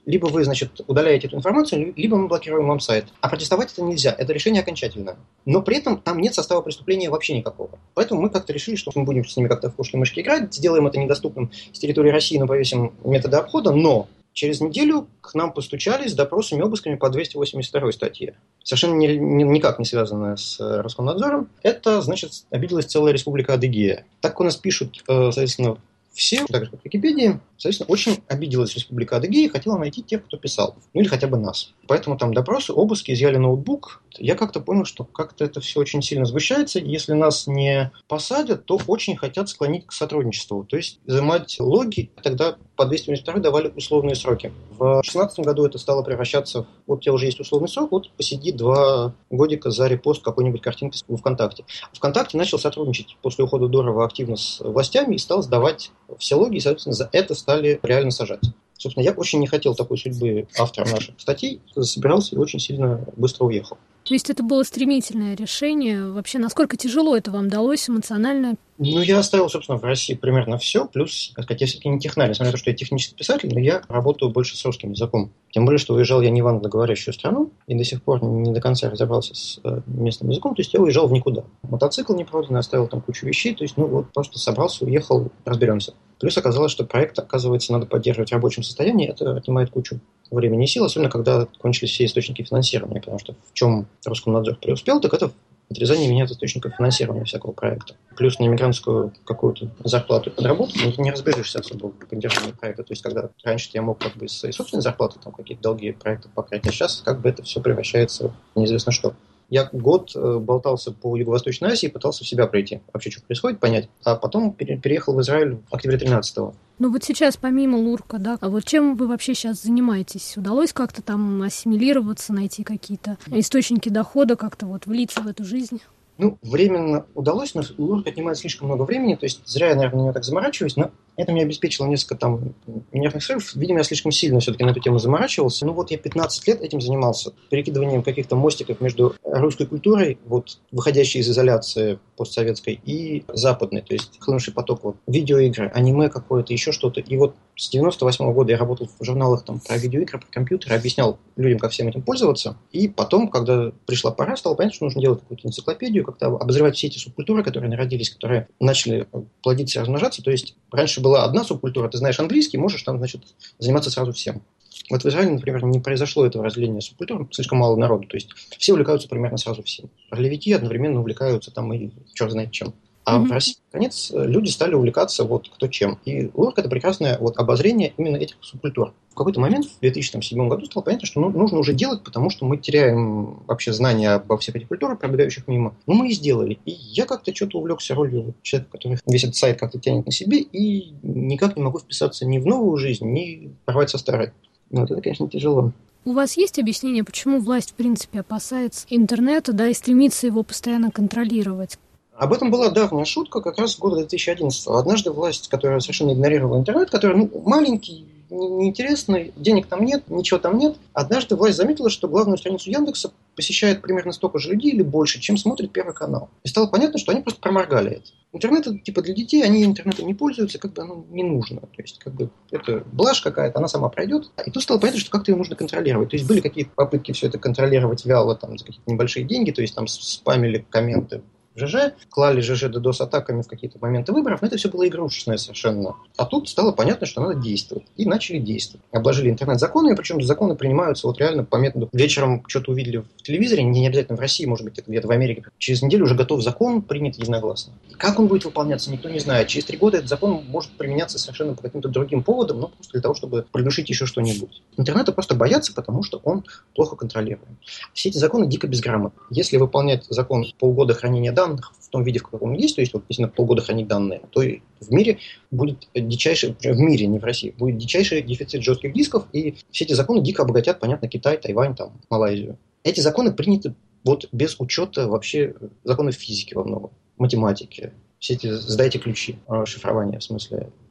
Speaker 8: либо вы, значит, удаляете эту информацию, либо мы блокируем вам сайт. А протестовать это нельзя, это решение окончательное. Но при этом там нет состава преступления вообще никакого. Поэтому мы как-то решили, что мы будем с ними как-то в кошки-мышки играть, сделаем это недоступным с территории России, но повесим методы обхода, но через неделю к нам постучали с допросами и обысками по двести восемьдесят второй статье. Совершенно ни, ни, никак не связанная с Роскомнадзором. Это, значит, обиделась целая республика Адыгея. Так у нас пишут, соответственно, все, так же как в Википедии, соответственно, очень обиделась республика Адыгея и хотела найти тех, кто писал. Ну или хотя бы нас. Поэтому там допросы, обыски, изъяли ноутбук. Я как-то понял, что как-то это все очень сильно сгущается. Если нас не посадят, то очень хотят склонить к сотрудничеству. То есть изымать логи, тогда по двести восемьдесят второй давали условные сроки. В две тысячи шестнадцатом году это стало превращаться в... Вот у тебя уже есть условный срок, вот посиди два годика за репост какой-нибудь картинки в ВКонтакте. ВКонтакте начал сотрудничать после ухода Дурова активно с властями и стал сдавать все логи, и, соответственно, за это стали реально сажать. Собственно, я очень не хотел такой судьбы автора наших статей, собирался и очень сильно быстро уехал.
Speaker 9: То есть это было стремительное решение. Вообще, насколько тяжело это вам далось эмоционально?
Speaker 8: Ну, я оставил, собственно, в России примерно все. Плюс, как сказать, я все-таки не технарь, несмотря на то, что я технический писатель, но я работаю больше с русским языком. Тем более, что уезжал я не в англоговорящую страну и до сих пор не до конца разобрался с местным языком. То есть я уезжал в никуда. Мотоцикл не продан, оставил там кучу вещей. То есть, ну, вот просто собрался, уехал, разберемся. Плюс оказалось, что проект, оказывается, надо поддерживать в рабочем состоянии. Это отнимает кучу времени и сил, особенно когда кончились все источники финансирования. Потому что в чем Роскомнадзор преуспел, так это отрезание меня от источников финансирования всякого проекта. Плюс на иммигрантскую какую-то зарплату и подработку, но ты не разберешься особо в поддержании проекта. То есть, когда раньше я мог как бы из своей собственной зарплаты там какие-то долги проектов покрыть, а сейчас как бы это все превращается в неизвестно что. Я год болтался по Юго-Восточной Азии, пытался в себя пройти, вообще, что происходит, понять. А потом переехал в Израиль в октябре тринадцатого.
Speaker 9: Ну вот сейчас, помимо Лурка, да, а вот чем вы вообще сейчас занимаетесь? Удалось как-то там ассимилироваться, найти какие-то источники дохода, как-то вот влиться в эту жизнь?
Speaker 8: Ну, временно удалось, но Лурк отнимает слишком много времени, то есть зря я, наверное, на него так заморачиваюсь, но это мне обеспечило несколько там нервных срывов. Видимо, я слишком сильно все-таки на эту тему заморачивался. Ну вот я пятнадцать лет этим занимался, перекидыванием каких-то мостиков между русской культурой, вот выходящей из изоляции постсоветской, и западной, то есть хлынувший поток вот, видеоигры, аниме какое-то, еще что-то. И вот с девяносто восьмого года я работал в журналах там, про видеоигры, про компьютеры, объяснял людям, как всем этим пользоваться. И потом, когда пришла пора, стало понятно, что нужно делать какую-то энциклопедию, как-то обозревать все эти субкультуры, которые народились, которые начали плодиться и размножаться. То есть раньше была одна субкультура, ты знаешь английский, можешь там, значит, заниматься сразу всем. Вот в Израиле, например, не произошло этого разделения субкультур, слишком мало народу, то есть все увлекаются примерно сразу всем. Ролевики одновременно увлекаются там и черт знает чем. А mm-hmm. в России, наконец, люди стали увлекаться вот кто чем. И Лурк – это прекрасное вот обозрение именно этих субкультур. В какой-то момент, в две тысячи седьмом году, стало понятно, что ну, нужно уже делать, потому что мы теряем вообще знания обо всех этих культурах, пробегающих мимо. Ну, мы и сделали. И я как-то что-то увлекся ролью человека, который весь этот сайт как-то тянет на себе, и никак не могу вписаться ни в новую жизнь, ни порвать со старой. Вот это, конечно, тяжело.
Speaker 9: У вас есть объяснение, почему власть, в принципе, опасается интернета, да, и стремится его постоянно контролировать?
Speaker 8: Об этом была давняя шутка как раз в года две тысячи одиннадцатого. Однажды власть, которая совершенно игнорировала интернет, который ну, маленький, неинтересный, денег там нет, ничего там нет. Однажды власть заметила, что главную страницу Яндекса посещает примерно столько же людей или больше, чем смотрит Первый канал. И стало понятно, что они просто проморгали это. Интернет это типа для детей, они интернетом не пользуются, как бы оно не нужно. То есть как бы это блажь какая-то, она сама пройдет. И тут стало понятно, что как-то ее нужно контролировать. То есть были какие-то попытки все это контролировать вяло там, за какие-то небольшие деньги, то есть там спамили комменты ЖЖ, клали ЖЖ DDoS-атаками в какие-то моменты выборов, но это все было игрушечное совершенно. А тут стало понятно, что надо действовать. И начали действовать. Обложили интернет законами, причем законы принимаются вот реально по методу. Вечером что-то увидели в телевизоре, не обязательно в России, может быть, это где-то в Америке. Через неделю уже готов закон, принят единогласно. И как он будет выполняться, никто не знает. Через три года этот закон может применяться совершенно по каким-то другим поводам, но просто для того, чтобы придушить еще что-нибудь. Интернета просто боятся, потому что он плохо контролируем. Все эти законы дико безграмотны. Если выполнять закон полгода хранения данных, в том виде, в каком он есть, то есть вот, если на полгода хранить данные, то и в мире будет дичайший, в мире, не в России, будет дичайший дефицит жестких дисков, и все эти законы дико обогатят, понятно, Китай, Тайвань, там, Малайзию. Эти законы приняты вот без учета вообще законов физики во многом, математики. Все эти «сдайте ключи», шифрование, в смысле,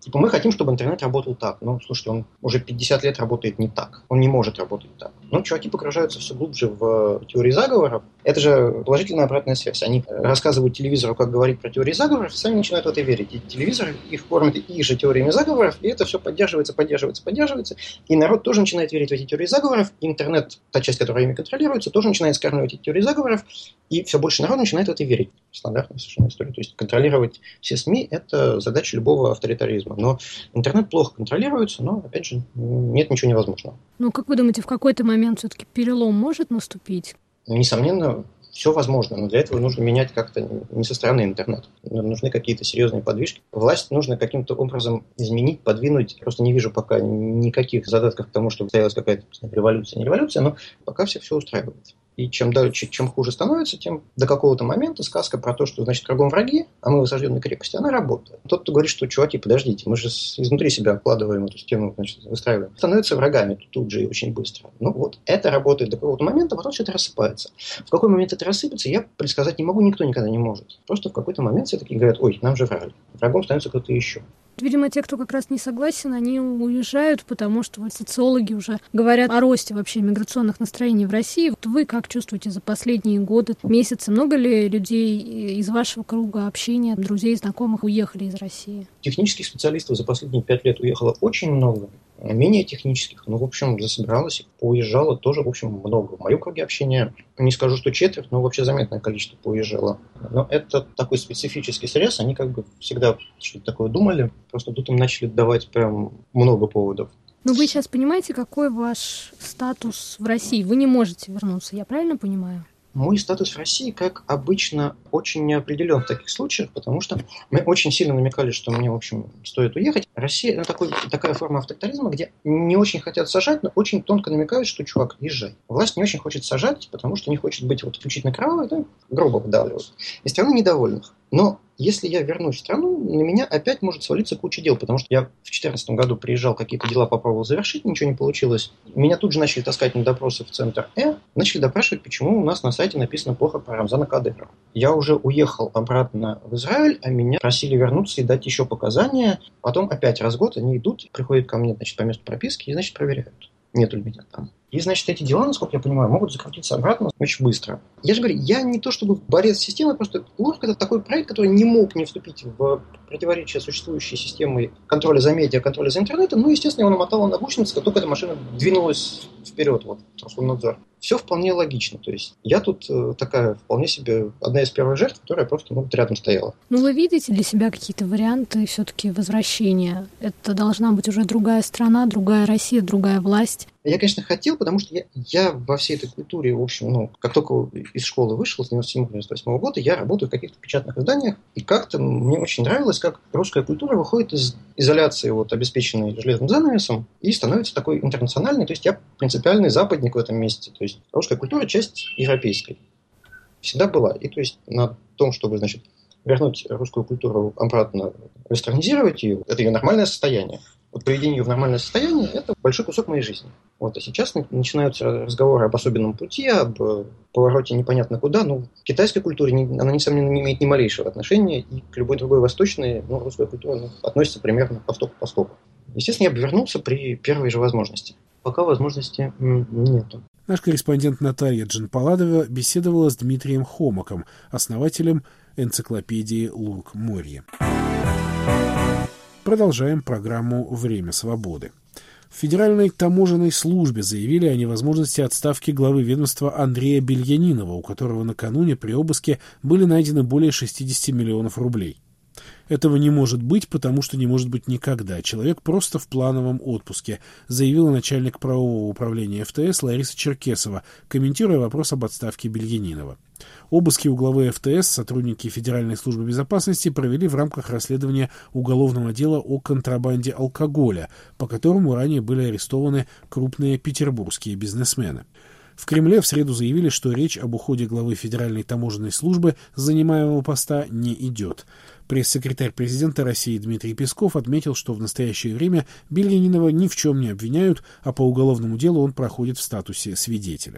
Speaker 8: Типа, мы хотим, чтобы интернет работал так. Ну, слушайте, он уже пятьдесят лет работает не так. Он не может работать так. Ну, чуваки погружаются все глубже в теории заговоров. Это же положительная обратная связь. Они рассказывают телевизору, как говорить про теории заговоров, и сами начинают в это верить. И телевизор их кормит их же теориями заговоров, и это все поддерживается, поддерживается, поддерживается. И народ тоже начинает верить в эти теории заговоров. Интернет, та часть, которая ими контролируется, тоже начинает скармливать эти теории заговоров, и все больше народу начинает в это верить. Стандартная совершенно история. То есть контролировать все СМИ – это задача любого авторитаризма. Но интернет плохо контролируется, но, опять же, нет ничего невозможного.
Speaker 9: Ну, как вы думаете, в какой-то момент все-таки перелом может наступить?
Speaker 8: Несомненно, все возможно, но для этого нужно менять как-то не со стороны интернета. Нужны какие-то серьезные подвижки. Власть нужно каким-то образом изменить, подвинуть. Просто не вижу пока никаких задатков к тому, чтобы состоялась какая-то революция, не революция, но пока всех все устраивает. И чем дальше, чем хуже становится, тем до какого-то момента сказка про то, что, значит, кругом враги, а мы в осажденной крепости, она работает. Тот, кто говорит, что, чуваки, подождите, мы же изнутри себя обкладываем эту стену, значит, выстраиваем, становятся врагами тут же и очень быстро. Ну вот, это работает до какого-то момента, а потом все это рассыпается. В какой момент это рассыпется, я предсказать не могу, никто никогда не может. Просто в какой-то момент все таки говорят, ой, нам же врали. Врагом становится кто-то еще.
Speaker 9: Видимо, те, кто как раз не согласен, они уезжают, потому что вот социологи уже говорят о росте вообще миграционных настроений в России. Вот вы как чувствуете за последние годы, месяцы? Много ли людей из вашего круга общения, друзей, знакомых уехали из России?
Speaker 8: Технических специалистов за последние пять лет уехало очень много. Менее технических, ну, в общем, засобиралось и поуезжало тоже, в общем, много. В моем круге общения, не скажу, что четверть, но вообще заметное количество поуезжало. Но это такой специфический срез, они как бы всегда что-то такое думали, просто тут им начали давать прям много поводов.
Speaker 9: Но вы сейчас понимаете, какой ваш статус в России? Вы не можете вернуться, я правильно понимаю?
Speaker 8: Мой статус в России, как обычно, очень неопределен в таких случаях, потому что мы очень сильно намекали, что мне, в общем, стоит уехать. Россия – это такой, такая форма авторитаризма, где не очень хотят сажать, но очень тонко намекают, что, чувак, езжай. Власть не очень хочет сажать, потому что не хочет быть вот исключительно кровавой, да, грубо выдавливать. И страны недовольных. Но если я вернусь в страну, на меня опять может свалиться куча дел, потому что я в две тысячи четырнадцатом году приезжал, какие-то дела попробовал завершить, ничего не получилось. Меня тут же начали таскать на допросы в центр Э, начали допрашивать, почему у нас на сайте написано плохо про Рамзана Кадырова. Я уже уехал обратно в Израиль, а меня просили вернуться и дать еще показания. Потом опять раз в год они идут, приходят ко мне, значит, по месту прописки и, значит, проверяют, нет ли меня там. И, значит, эти дела, насколько я понимаю, могут закрутиться обратно очень быстро. Я же говорю, я не то чтобы борец с системой, просто Лурк – это такой проект, который не мог не вступить в противоречие существующей системы контроля за медиа, контроля за интернетом. Ну, естественно, его намотало на гусеницы, как только эта машина двинулась вперед, вот, Роскомнадзор. Все вполне логично. То есть я тут э, такая вполне себе одна из первых жертв, которая просто ну, рядом стояла.
Speaker 9: Ну, вы видите для себя какие-то варианты все-таки возвращения? Это должна быть уже другая страна, другая Россия, другая власть?
Speaker 8: Я, конечно, хотел, потому что я, я во всей этой культуре, в общем, ну, как только из школы вышел, с девяносто седьмого — девяносто восьмого года, я работаю в каких-то печатных изданиях, и как-то мне очень нравилось, как русская культура выходит из изоляции, вот, обеспеченной железным занавесом, и становится такой интернациональной, то есть я принципиальный западник в этом месте, то есть русская культура – часть европейской. Всегда была. И то есть на том, чтобы, значит, вернуть русскую культуру обратно, вестернизировать ее, это ее нормальное состояние. Вот приведение ее в нормальное состояние – это большой кусок моей жизни. Вот. А сейчас начинаются разговоры об особенном пути, об повороте непонятно куда. Ну, к китайской культуре она, несомненно, не имеет ни малейшего отношения, и к любой другой восточной, ну, русская культура ну, относится примерно по стоку по стоку. Естественно, я бы вернулся при первой же возможности. Пока возможности нету.
Speaker 1: Наш корреспондент Наталья Джанпаладова беседовала с Дмитрием Хомаком, основателем энциклопедии Лурк-Морье. Продолжаем программу «Время свободы». В Федеральной таможенной службе заявили о невозможности отставки главы ведомства Андрея Бельянинова, у которого накануне при обыске были найдены более шестьдесят миллионов рублей. Этого не может быть, потому что не может быть никогда. Человек просто в плановом отпуске, заявила начальник правового управления эф тэ эс Лариса Черкесова, комментируя вопрос об отставке Бельянинова. Обыски у главы эф тэ эс сотрудники Федеральной службы безопасности провели в рамках расследования уголовного дела о контрабанде алкоголя, по которому ранее были арестованы крупные петербургские бизнесмены. В Кремле в среду заявили, что речь об уходе главы Федеральной таможенной службы с занимаемого поста не идет. Пресс-секретарь президента России Дмитрий Песков отметил, что в настоящее время Бельянинова ни в чем не обвиняют, а по уголовному делу он проходит в статусе свидетеля.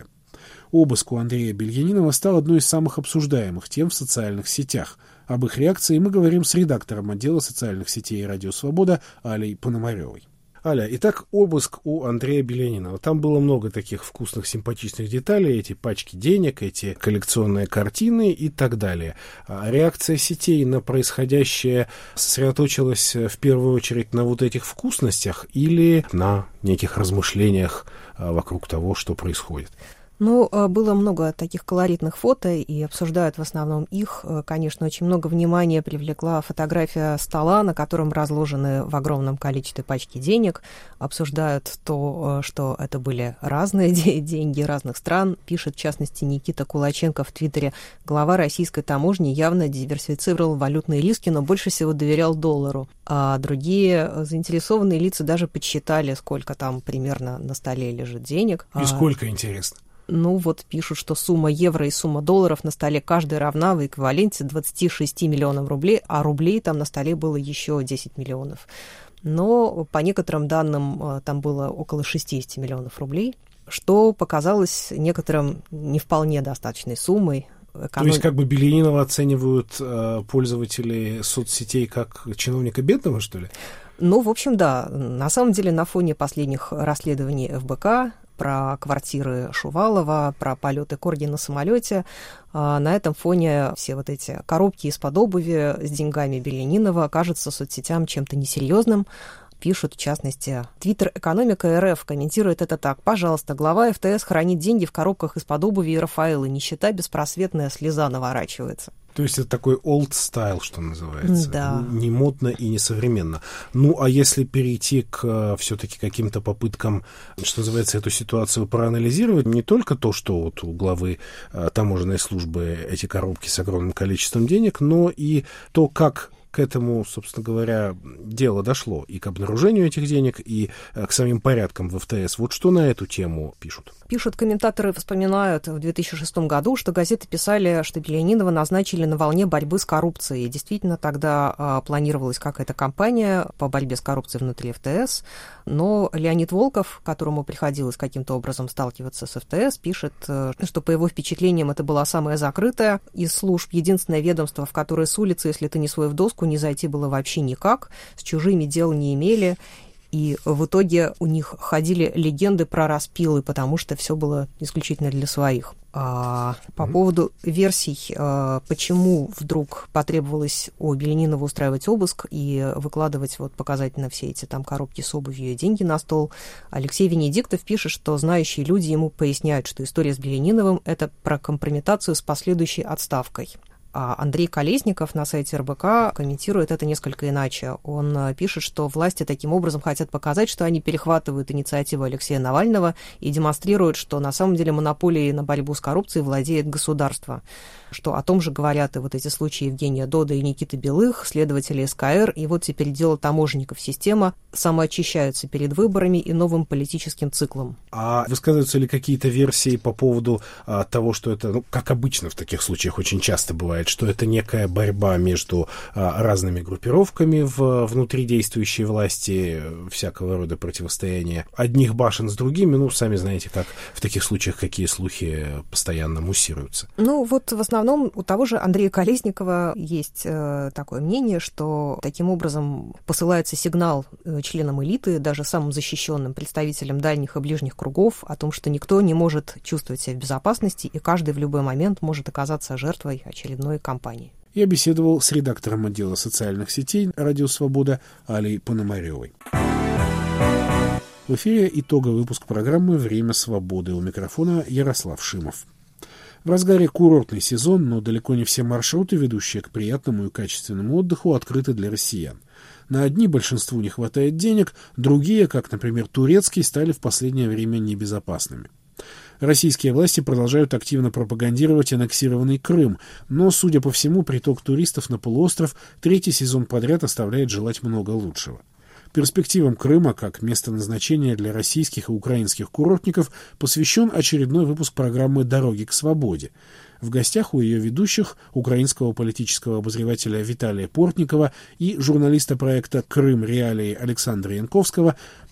Speaker 1: Обыск у Андрея Бельянинова стал одной из самых обсуждаемых тем в социальных сетях. Об их реакции мы говорим с редактором отдела социальных сетей «Радио Свобода» Алей Пономаревой. Аля, итак, обыск у Андрея Бельянинова. Там было много таких вкусных, симпатичных деталей, эти пачки денег, эти коллекционные картины и так далее. А реакция сетей на происходящее сосредоточилась в первую очередь на вот этих вкусностях или на неких размышлениях вокруг того, что происходит?
Speaker 10: Ну, было много таких колоритных фото, и обсуждают в основном их. Конечно, очень много внимания привлекла фотография стола, на котором разложены в огромном количестве пачки денег. Обсуждают то, что это были разные деньги разных стран. Пишет, в частности, Никита Кулаченко в Твиттере: глава российской таможни явно диверсифицировал валютные риски, но больше всего доверял доллару. А другие заинтересованные лица даже подсчитали, сколько там примерно на столе лежит денег.
Speaker 1: И сколько, интересно?
Speaker 10: Ну вот пишут, что сумма евро и сумма долларов на столе каждой равна в эквиваленте двадцати шести миллионам рублей, а рублей там на столе было еще десять миллионов. Но по некоторым данным там было около шестьдесят миллионов рублей, что показалось некоторым не вполне достаточной суммой. Эконом...
Speaker 1: То есть как бы Бельянинова оценивают э, пользователи соцсетей как чиновника бедного, что ли?
Speaker 10: Ну, в общем, да. На самом деле, на фоне последних расследований эф бэ ка про квартиры Шувалова, про полеты Корги на самолете, на этом фоне все вот эти коробки из-под обуви с деньгами Бельянинова кажутся соцсетям чем-то несерьезным. Пишут, в частности, Твиттер «Экономика эр эф» комментирует это так: «Пожалуйста, глава эф тэ эс хранит деньги в коробках из-под обуви и Рафаэллы. Нищета, беспросветная слеза наворачивается».
Speaker 1: То есть это такой old style, что называется.
Speaker 10: Да.
Speaker 1: Не модно и не современно. Ну, а если перейти к все-таки каким-то попыткам, что называется, эту ситуацию проанализировать, не только то, что вот у главы а, таможенной службы эти коробки с огромным количеством денег, но и то, как к этому, собственно говоря, дело дошло и к обнаружению этих денег, и к самим порядкам в эф тэ эс. Вот что на эту тему пишут?
Speaker 10: Пишут, комментаторы вспоминают в две тысячи шестом году, что газеты писали, что Бельянинова назначили на волне борьбы с коррупцией. И действительно, тогда а, планировалась какая-то кампания по борьбе с коррупцией внутри эф тэ эс, но Леонид Волков, которому приходилось каким-то образом сталкиваться с эф тэ эс, пишет, что по его впечатлениям это была самая закрытая из служб, единственное ведомство, в которое с улицы, если ты не свой в доску, не зайти было вообще никак, с чужими дел не имели, и в итоге у них ходили легенды про распилы, потому что все было исключительно для своих. А по mm-hmm. поводу версий, почему вдруг потребовалось у Бельянинова устраивать обыск и выкладывать вот показательно все эти там коробки с обувью и деньги на стол, Алексей Венедиктов пишет, что знающие люди ему поясняют, что история с Бельяниновым – это про компрометацию с последующей отставкой. А Андрей Колесников на сайте эр бэ ка комментирует это несколько иначе. Он пишет, что власти таким образом хотят показать, что они перехватывают инициативу Алексея Навального и демонстрируют, что на самом деле монополией на борьбу с коррупцией владеет государство. Что о том же говорят и вот эти случаи Евгения Дода и Никиты Белых, следователи эс ка эр, и вот теперь дело таможенников. Система самоочищается перед выборами и новым политическим циклом.
Speaker 1: А высказываются ли какие-то версии по поводу а, того, что это, ну, как обычно в таких случаях очень часто бывает, что это некая борьба между а, разными группировками в, внутри действующей власти, всякого рода противостояние одних башен с другими? Ну, сами знаете, как в таких случаях какие слухи постоянно муссируются.
Speaker 10: Ну, вот в основном у того же Андрея Колесникова есть э, такое мнение, что таким образом посылается сигнал э, членам элиты, даже самым защищенным представителям дальних и ближних кругов, о том, что никто не может чувствовать себя в безопасности, и каждый в любой момент может оказаться жертвой очередной кампании.
Speaker 1: Я беседовал с редактором отдела социальных сетей «Радио Свобода» Алей Пономаревой. В эфире итоговый выпуск программы «Время свободы». У микрофона Ярослав Шимов. В разгаре курортный сезон, но далеко не все маршруты, ведущие к приятному и качественному отдыху, открыты для россиян. На одни большинству не хватает денег, другие, как, например, турецкий, стали в последнее время небезопасными. Российские власти продолжают активно пропагандировать аннексированный Крым, но, судя по всему, приток туристов на полуостров третий сезон подряд оставляет желать много лучшего. Перспективам Крыма как место назначения для российских и украинских курортников посвящен очередной выпуск программы «Дороги к свободе». В гостях у ее ведущих украинского политического обозревателя Виталия Портникова и журналиста проекта «Крым. Реалии» Александра Янковского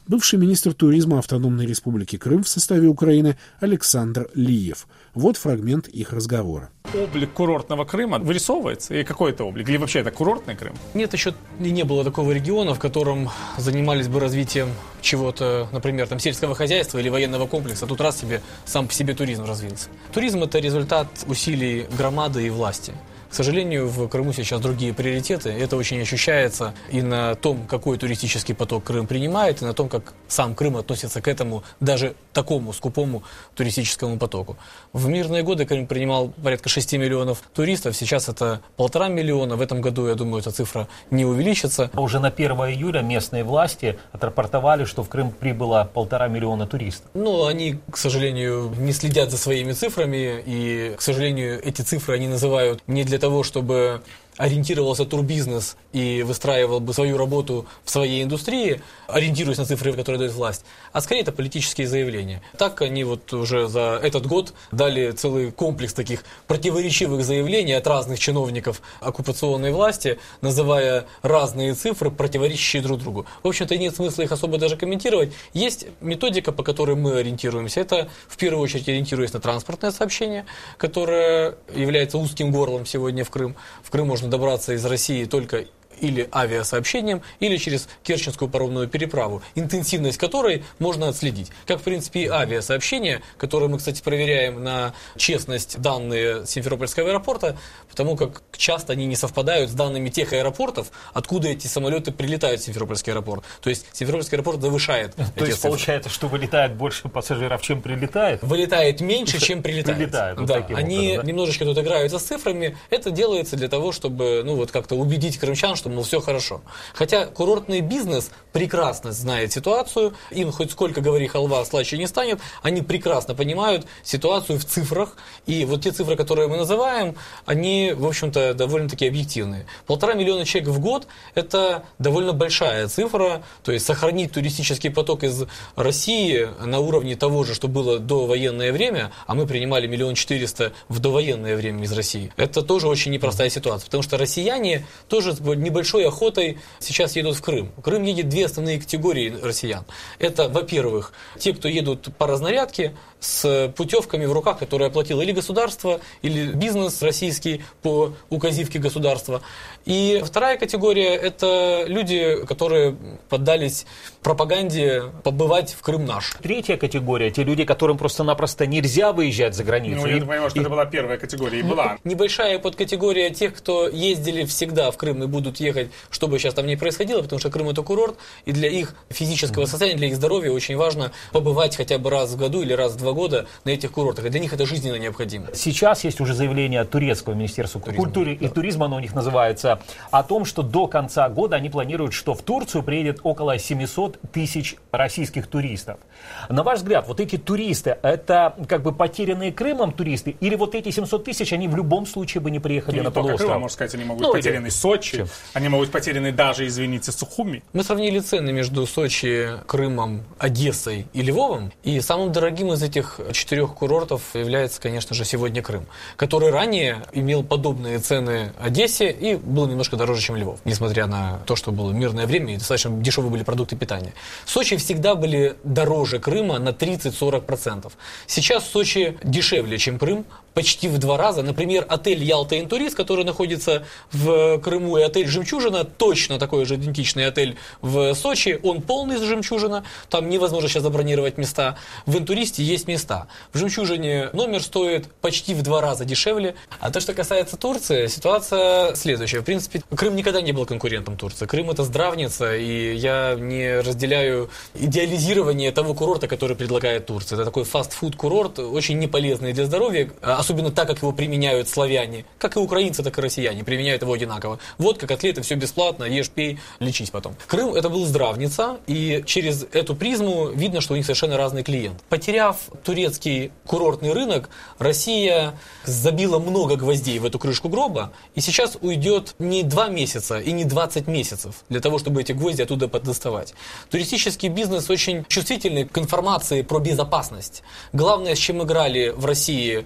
Speaker 1: бывший министр туризма Автономной Республики Крым в составе Украины Александр Лиев. Вот фрагмент их разговора.
Speaker 11: Облик курортного Крыма вырисовывается? И какой это облик? Или вообще это курортный Крым?
Speaker 12: Нет, еще и не было такого региона, в котором занимались бы развитием чего-то, например, там, сельского хозяйства или военного комплекса. Тут раз себе, сам по себе туризм развился. Туризм – это результат усилий громады и власти. К сожалению, в Крыму сейчас другие приоритеты. Это очень ощущается и на том, какой туристический поток Крым принимает, и на том, как сам Крым относится к этому, даже такому скупому туристическому потоку. В мирные годы Крым принимал порядка шести миллионов туристов, сейчас это полтора миллиона. В этом году, я думаю, эта цифра не увеличится.
Speaker 13: Уже на первое июля местные власти отрапортовали, что в Крым прибыло полтора миллиона туристов.
Speaker 12: Но они, к сожалению, не следят за своими цифрами, и, к сожалению, эти цифры они называют не для того, чтобы ориентировался турбизнес и выстраивал бы свою работу в своей индустрии, ориентируясь на цифры, которые дает власть, а скорее это политические заявления. Так они вот уже за этот год дали целый комплекс таких противоречивых заявлений от разных чиновников оккупационной власти, называя разные цифры, противоречащие друг другу. В общем-то, нет смысла их особо даже комментировать. Есть методика, по которой мы ориентируемся. Это, в первую очередь, ориентируясь на транспортное сообщение, которое является узким горлом сегодня в Крым. В Крым можно добраться из России только или авиасообщением, или через Керченскую паромную переправу, интенсивность которой можно отследить. Как, в принципе, и авиасообщение, которое мы, кстати, проверяем на честность данные Симферопольского аэропорта, потому как часто они не совпадают с данными тех аэропортов, откуда эти самолеты прилетают в Симферопольский аэропорт. То есть Симферопольский аэропорт завышает.
Speaker 13: То есть цифры. Получается, что вылетает больше пассажиров, чем прилетает?
Speaker 12: Вылетает меньше, чем прилетает.
Speaker 13: Прилетает. Вот
Speaker 12: да. Они образом, да? немножечко тут играются с цифрами. Это делается для того, чтобы ну, вот как-то убедить крымчан, что мол, все хорошо. Хотя курортный бизнес прекрасно знает ситуацию, им хоть сколько говори халва, слаще не станет, они прекрасно понимают ситуацию в цифрах, и вот те цифры, которые мы называем, они, в общем-то, довольно-таки объективные. Полтора миллиона человек в год – это довольно большая цифра, то есть сохранить туристический поток из России на уровне того же, что было до военное время, а мы принимали миллион четыреста в довоенное время из России, это тоже очень непростая ситуация, потому что россияне тоже с небольшой охотой сейчас едут в Крым. В Крым едет две основные категории россиян. Это, во-первых, те, кто едут по разнарядке с путевками в руках, которые оплатило или государство, или бизнес российский по указивке государства. И вторая категория – это люди, которые поддались пропаганде побывать в Крым наш.
Speaker 13: Третья категория – те люди, которым просто-напросто нельзя выезжать за границу.
Speaker 11: Ну, я понимаю, что и... это была первая категория и была.
Speaker 12: Небольшая подкатегория тех, кто ездили всегда в Крым и будут ехать, что бы сейчас там ни происходило, потому что Крым – это курорт, и для их физического состояния, для их здоровья очень важно побывать хотя бы раз в году или раз в два года на этих курортах. И для них это жизненно необходимо.
Speaker 13: Сейчас есть уже заявление турецкого министерства туризма, культуры да. и туризма, оно у них называется, о том, что до конца года они планируют, что в Турцию приедет около семьсот тысяч российских туристов. На ваш взгляд, вот эти туристы, это как бы потерянные Крымом туристы, или вот эти семьсот тысяч, они в любом случае бы не приехали
Speaker 11: не
Speaker 13: на полуостров?
Speaker 11: Крыма, можно сказать, они могут ну, быть потеряны Сочи, чем? Они могут быть потеряны даже, извините, Сухуми.
Speaker 12: Мы сравнили цены между Сочи, Крымом, Одессой и Львовом, и самым дорогим из этих четырех курортов является, конечно же, сегодня Крым, который ранее имел подобные цены Одессе и был немножко дороже, чем Львов, несмотря на то, что было мирное время и достаточно дешевые были продукты питания. Сочи всегда были дороже Крыма на тридцать-сорок процентов. Сейчас Сочи дешевле, чем Крым, почти в два раза. Например, отель «Ялта Интурист», который находится в Крыму, и отель «Жемчужина», точно такой же идентичный отель в Сочи, он полный из «Жемчужина», там невозможно сейчас забронировать места. В «Интуристе» есть места. В «Жемчужине» номер стоит почти в два раза дешевле. А то, что касается Турции, ситуация следующая. В принципе, Крым никогда не был конкурентом Турции. Крым – это здравница, и я не разделяю идеализирование того курорта, который предлагает Турция. Это такой фастфуд-курорт, очень неполезный для здоровья, особенно так, как его применяют славяне, как и украинцы, так и россияне, применяют его одинаково. Вот как атлеты, все бесплатно, ешь, пей, лечись потом. Крым – это был здравница, и через эту призму видно, что у них совершенно разный клиент. Потеряв турецкий курортный рынок, Россия забила много гвоздей в эту крышку гроба, и сейчас уйдет не два месяца и не двадцать месяцев для того, чтобы эти гвозди оттуда подоставать. Туристический бизнес очень чувствительный к информации про безопасность. Главное, с чем играли в России про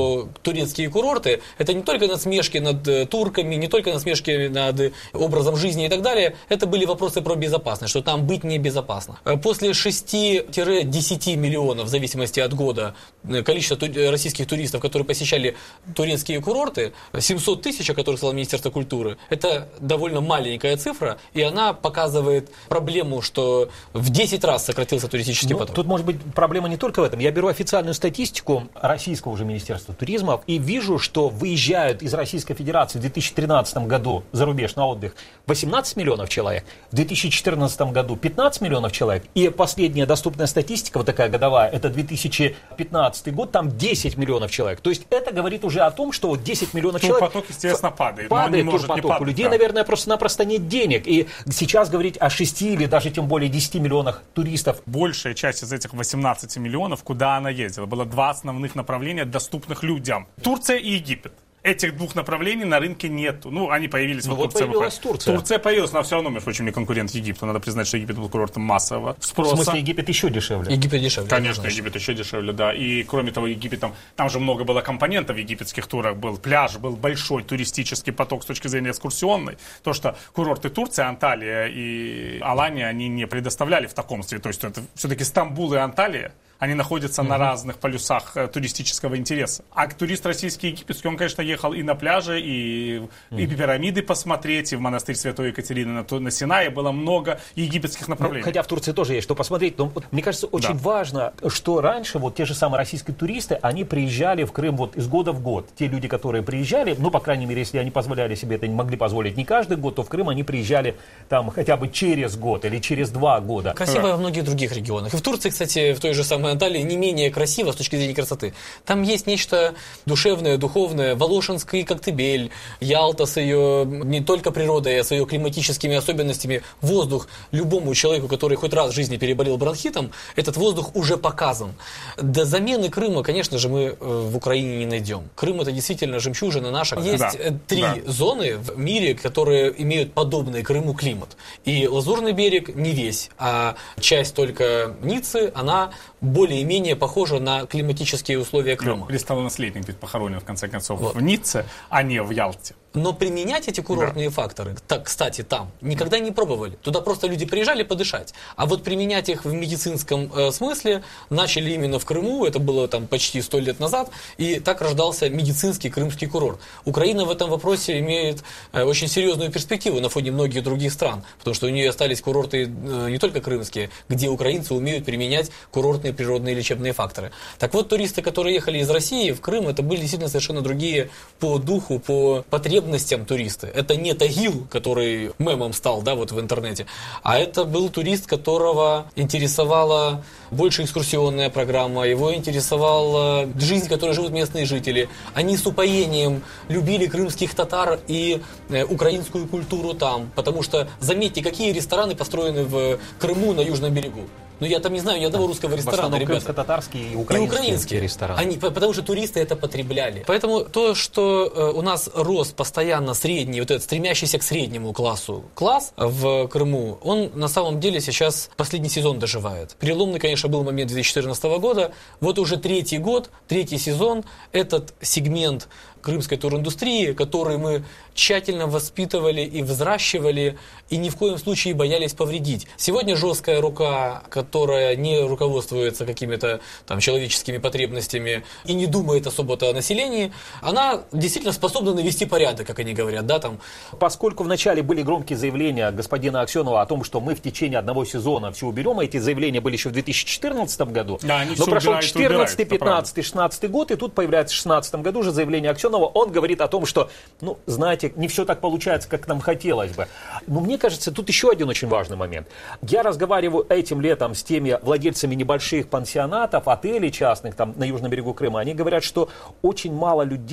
Speaker 12: что турецкие курорты – это не только насмешки над турками, не только насмешки над образом жизни и так далее, это были вопросы про безопасность, что там быть небезопасно. После шести-десяти миллионов, в зависимости от года, количества российских туристов, которые посещали турецкие курорты, семьсот тысяч, о которых сказал Министерство культуры, это довольно маленькая цифра, и она показывает проблему, что в десять раз сократился туристический
Speaker 13: ну,
Speaker 12: поток.
Speaker 13: Тут может быть проблема не только в этом. Я беру официальную статистику российского уже Министерства туризма и вижу, что выезжают из Российской Федерации в две тысячи тринадцатом году за рубеж на отдых восемнадцать миллионов человек, в две тысячи четырнадцатом году пятнадцать миллионов человек, и последняя доступная статистика, вот такая годовая, это две тысячи пятнадцатый год, там десять миллионов человек. То есть это говорит уже о том, что вот десять миллионов человек...
Speaker 11: Турпоток, естественно, падает.
Speaker 13: Падает
Speaker 11: но он не
Speaker 13: турпоток.
Speaker 11: может не падать,
Speaker 13: У людей,
Speaker 11: да.
Speaker 13: наверное, просто-напросто нет денег. И сейчас говорить о шести или даже тем более десяти миллионах туристов.
Speaker 11: Большая часть из этих восемнадцати миллионов, куда она ездила, было два основных направления, доступных людям. Турция и Египет. Этих двух направлений на рынке нету. Ну, они появились.
Speaker 13: Ну,
Speaker 11: вот
Speaker 13: вот появилась Турция.
Speaker 11: Турция появилась, но все равно, между прочим, не конкурент Египту. Надо признать, что Египет был курортом массового спроса.
Speaker 13: В смысле, Египет еще дешевле?
Speaker 12: Египет дешевле.
Speaker 11: Конечно, Египет еще дешевле, да. И, кроме того, Египет, там, там же много было компонентов в египетских турах. Был пляж, был большой туристический поток с точки зрения экскурсионной. То, что курорты Турции, Анталия и Алания, они не предоставляли в таком стиле. То есть, это все-таки Стамбул и Анталия. Они находятся mm-hmm. на разных полюсах э, туристического интереса. А турист российский египетский, он, конечно, ехал и на пляже, и, mm-hmm. и пирамиды посмотреть, и в монастырь Святой Екатерины на, на Синае было много египетских направлений.
Speaker 13: Ну, хотя в Турции тоже есть что посмотреть. Но мне кажется, очень да. важно, что раньше вот те же самые российские туристы, они приезжали в Крым вот из года в год. Те люди, которые приезжали, ну, по крайней мере, если они позволяли себе это, не могли позволить не каждый год, то в Крым они приезжали там хотя бы через год или через два года.
Speaker 12: Красиво да. во многих других регионах. И в Турции, кстати, в той же самой Анталии не менее красиво с точки зрения красоты. Там есть нечто душевное, духовное. Волошинский Коктебель, Ялта с ее не только природой, а с ее климатическими особенностями. Воздух любому человеку, который хоть раз в жизни переболел бронхитом, этот воздух уже показан. До замены Крыма, конечно же, мы в Украине не найдем. Крым — это действительно жемчужина наша. Есть да. три да. зоны в мире, которые имеют подобный Крыму климат. И Лазурный берег не весь, а часть только Ниццы, она более-менее похожа на климатические условия Крыма.
Speaker 11: Престолонаследник ведь похоронен, в конце концов, вот. в Ницце, а не в Ялте.
Speaker 12: Но применять эти курортные да. факторы, так, кстати, там, никогда не пробовали. Туда просто люди приезжали подышать. А вот применять их в медицинском э, смысле начали именно в Крыму, это было там почти сто лет назад, и так рождался медицинский крымский курорт. Украина в этом вопросе имеет э, очень серьезную перспективу на фоне многих других стран, потому что у нее остались курорты э, не только крымские, где украинцы умеют применять курортные природные лечебные факторы. Так вот, туристы, которые ехали из России в Крым, это были действительно совершенно другие по духу, по потребностям туристы. Это не Тагил, который мемом стал, да, вот в интернете, а это был турист, которого интересовала больше экскурсионная программа, его интересовала жизнь, в которой живут местные жители. Они с упоением любили крымских татар и э, украинскую культуру там, потому что, заметьте, какие рестораны построены в Крыму на Южном берегу. Ну, я там не знаю ни одного русского ресторана, ребята.
Speaker 13: Крымско-татарские и украинские,
Speaker 12: и украинские
Speaker 13: рестораны.
Speaker 12: Они, потому что туристы это потребляли. Поэтому то, что э, у нас рос постоянно средний, вот этот стремящийся к среднему классу класс в Крыму, он на самом деле сейчас последний сезон доживает. Переломный, конечно, был момент две тысячи четырнадцатого года. Вот уже третий год, третий сезон, этот сегмент крымской туриндустрии, который мы тщательно воспитывали и взращивали, и ни в коем случае боялись повредить. Сегодня жесткая рука, которая не руководствуется какими-то там человеческими потребностями и не думает особо-то о населении, она действительно способна навести порядок, как они говорят, да, там.
Speaker 13: Поскольку вначале были громкие заявления господина Аксенова о том, что мы в течение одного сезона все уберем, а эти заявления были еще в две тысячи четырнадцатом году,
Speaker 11: да,
Speaker 13: но прошел четырнадцатый, пятнадцатый, шестнадцатый год, и тут появляется в шестнадцатом году уже заявление Аксенова. Он говорит о том, что, ну, знаете, не все так получается, как нам хотелось бы. Но мне кажется, тут еще один очень важный момент. Я разговариваю этим летом с теми владельцами небольших пансионатов, отелей частных там на южном берегу Крыма. Они говорят, что очень мало людей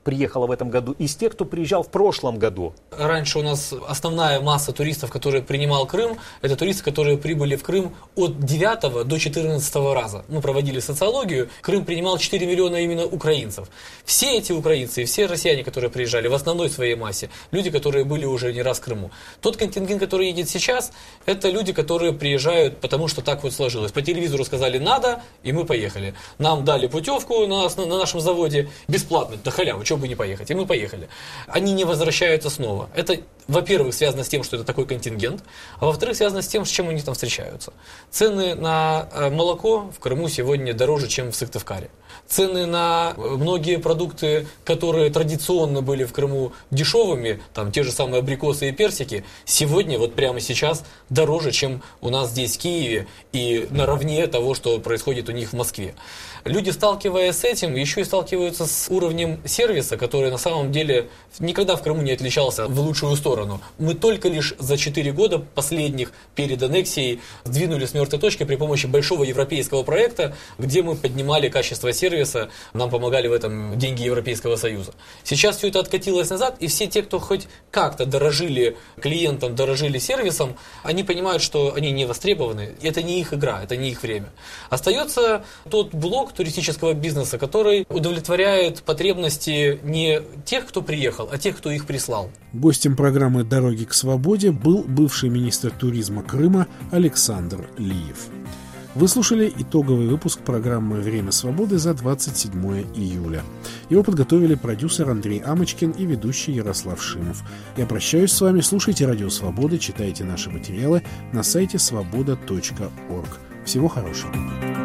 Speaker 13: приехало в этом году, из тех, кто приезжал в прошлом году?
Speaker 12: Раньше у нас основная масса туристов, которые принимал Крым, это туристы, которые прибыли в Крым от девятого до четырнадцатого раза. Мы проводили социологию, Крым принимал четыре миллиона именно украинцев. Все эти украинцы и все россияне, которые приезжали в основной своей массе, люди, которые были уже не раз в Крыму. Тот контингент, который едет сейчас, это люди, которые приезжают, потому что так вот сложилось. По телевизору сказали «надо», и мы поехали. Нам дали путевку на, на, на нашем заводе бесплатно, на халяву, чего бы не поехать, и мы поехали. Они не возвращаются снова. Это, во-первых, связано с тем, что это такой контингент, а во-вторых, связано с тем, с чем они там встречаются. Цены на молоко в Крыму сегодня дороже, чем в Сыктывкаре. Цены на многие продукты, которые традиционно были в Крыму дешевыми, там те же самые абрикосы и персики, сегодня, вот прямо сейчас, дороже, чем у нас здесь в Киеве и наравне того, что происходит у них в Москве. Люди, сталкиваясь с этим, еще и сталкиваются с уровнем сервиса, который на самом деле никогда в Крыму не отличался в лучшую сторону. Мы только лишь за четыре года последних перед аннексией сдвинули с мертвой точки при помощи большого европейского проекта, где мы поднимали качество сервиса, нам помогали в этом деньги Европейского Союза. Сейчас все это откатилось назад, и все те, кто хоть как-то дорожили клиентам, дорожили сервисом, они понимают, что они не востребованы. Это не их игра, это не их время. Остается тот блок туристического бизнеса, который удовлетворяет потребности не тех, кто приехал, а тех, кто их прислал.
Speaker 1: Гостем программы «Дороги к свободе» был бывший министр туризма Крыма Александр Лиев. Вы слушали итоговый выпуск программы «Время свободы» за двадцать седьмое июля. Его подготовили продюсер Андрей Амочкин и ведущий Ярослав Шимов. Я прощаюсь с вами. Слушайте «Радио Свобода», читайте наши материалы на сайте свобода точка орг. Всего хорошего.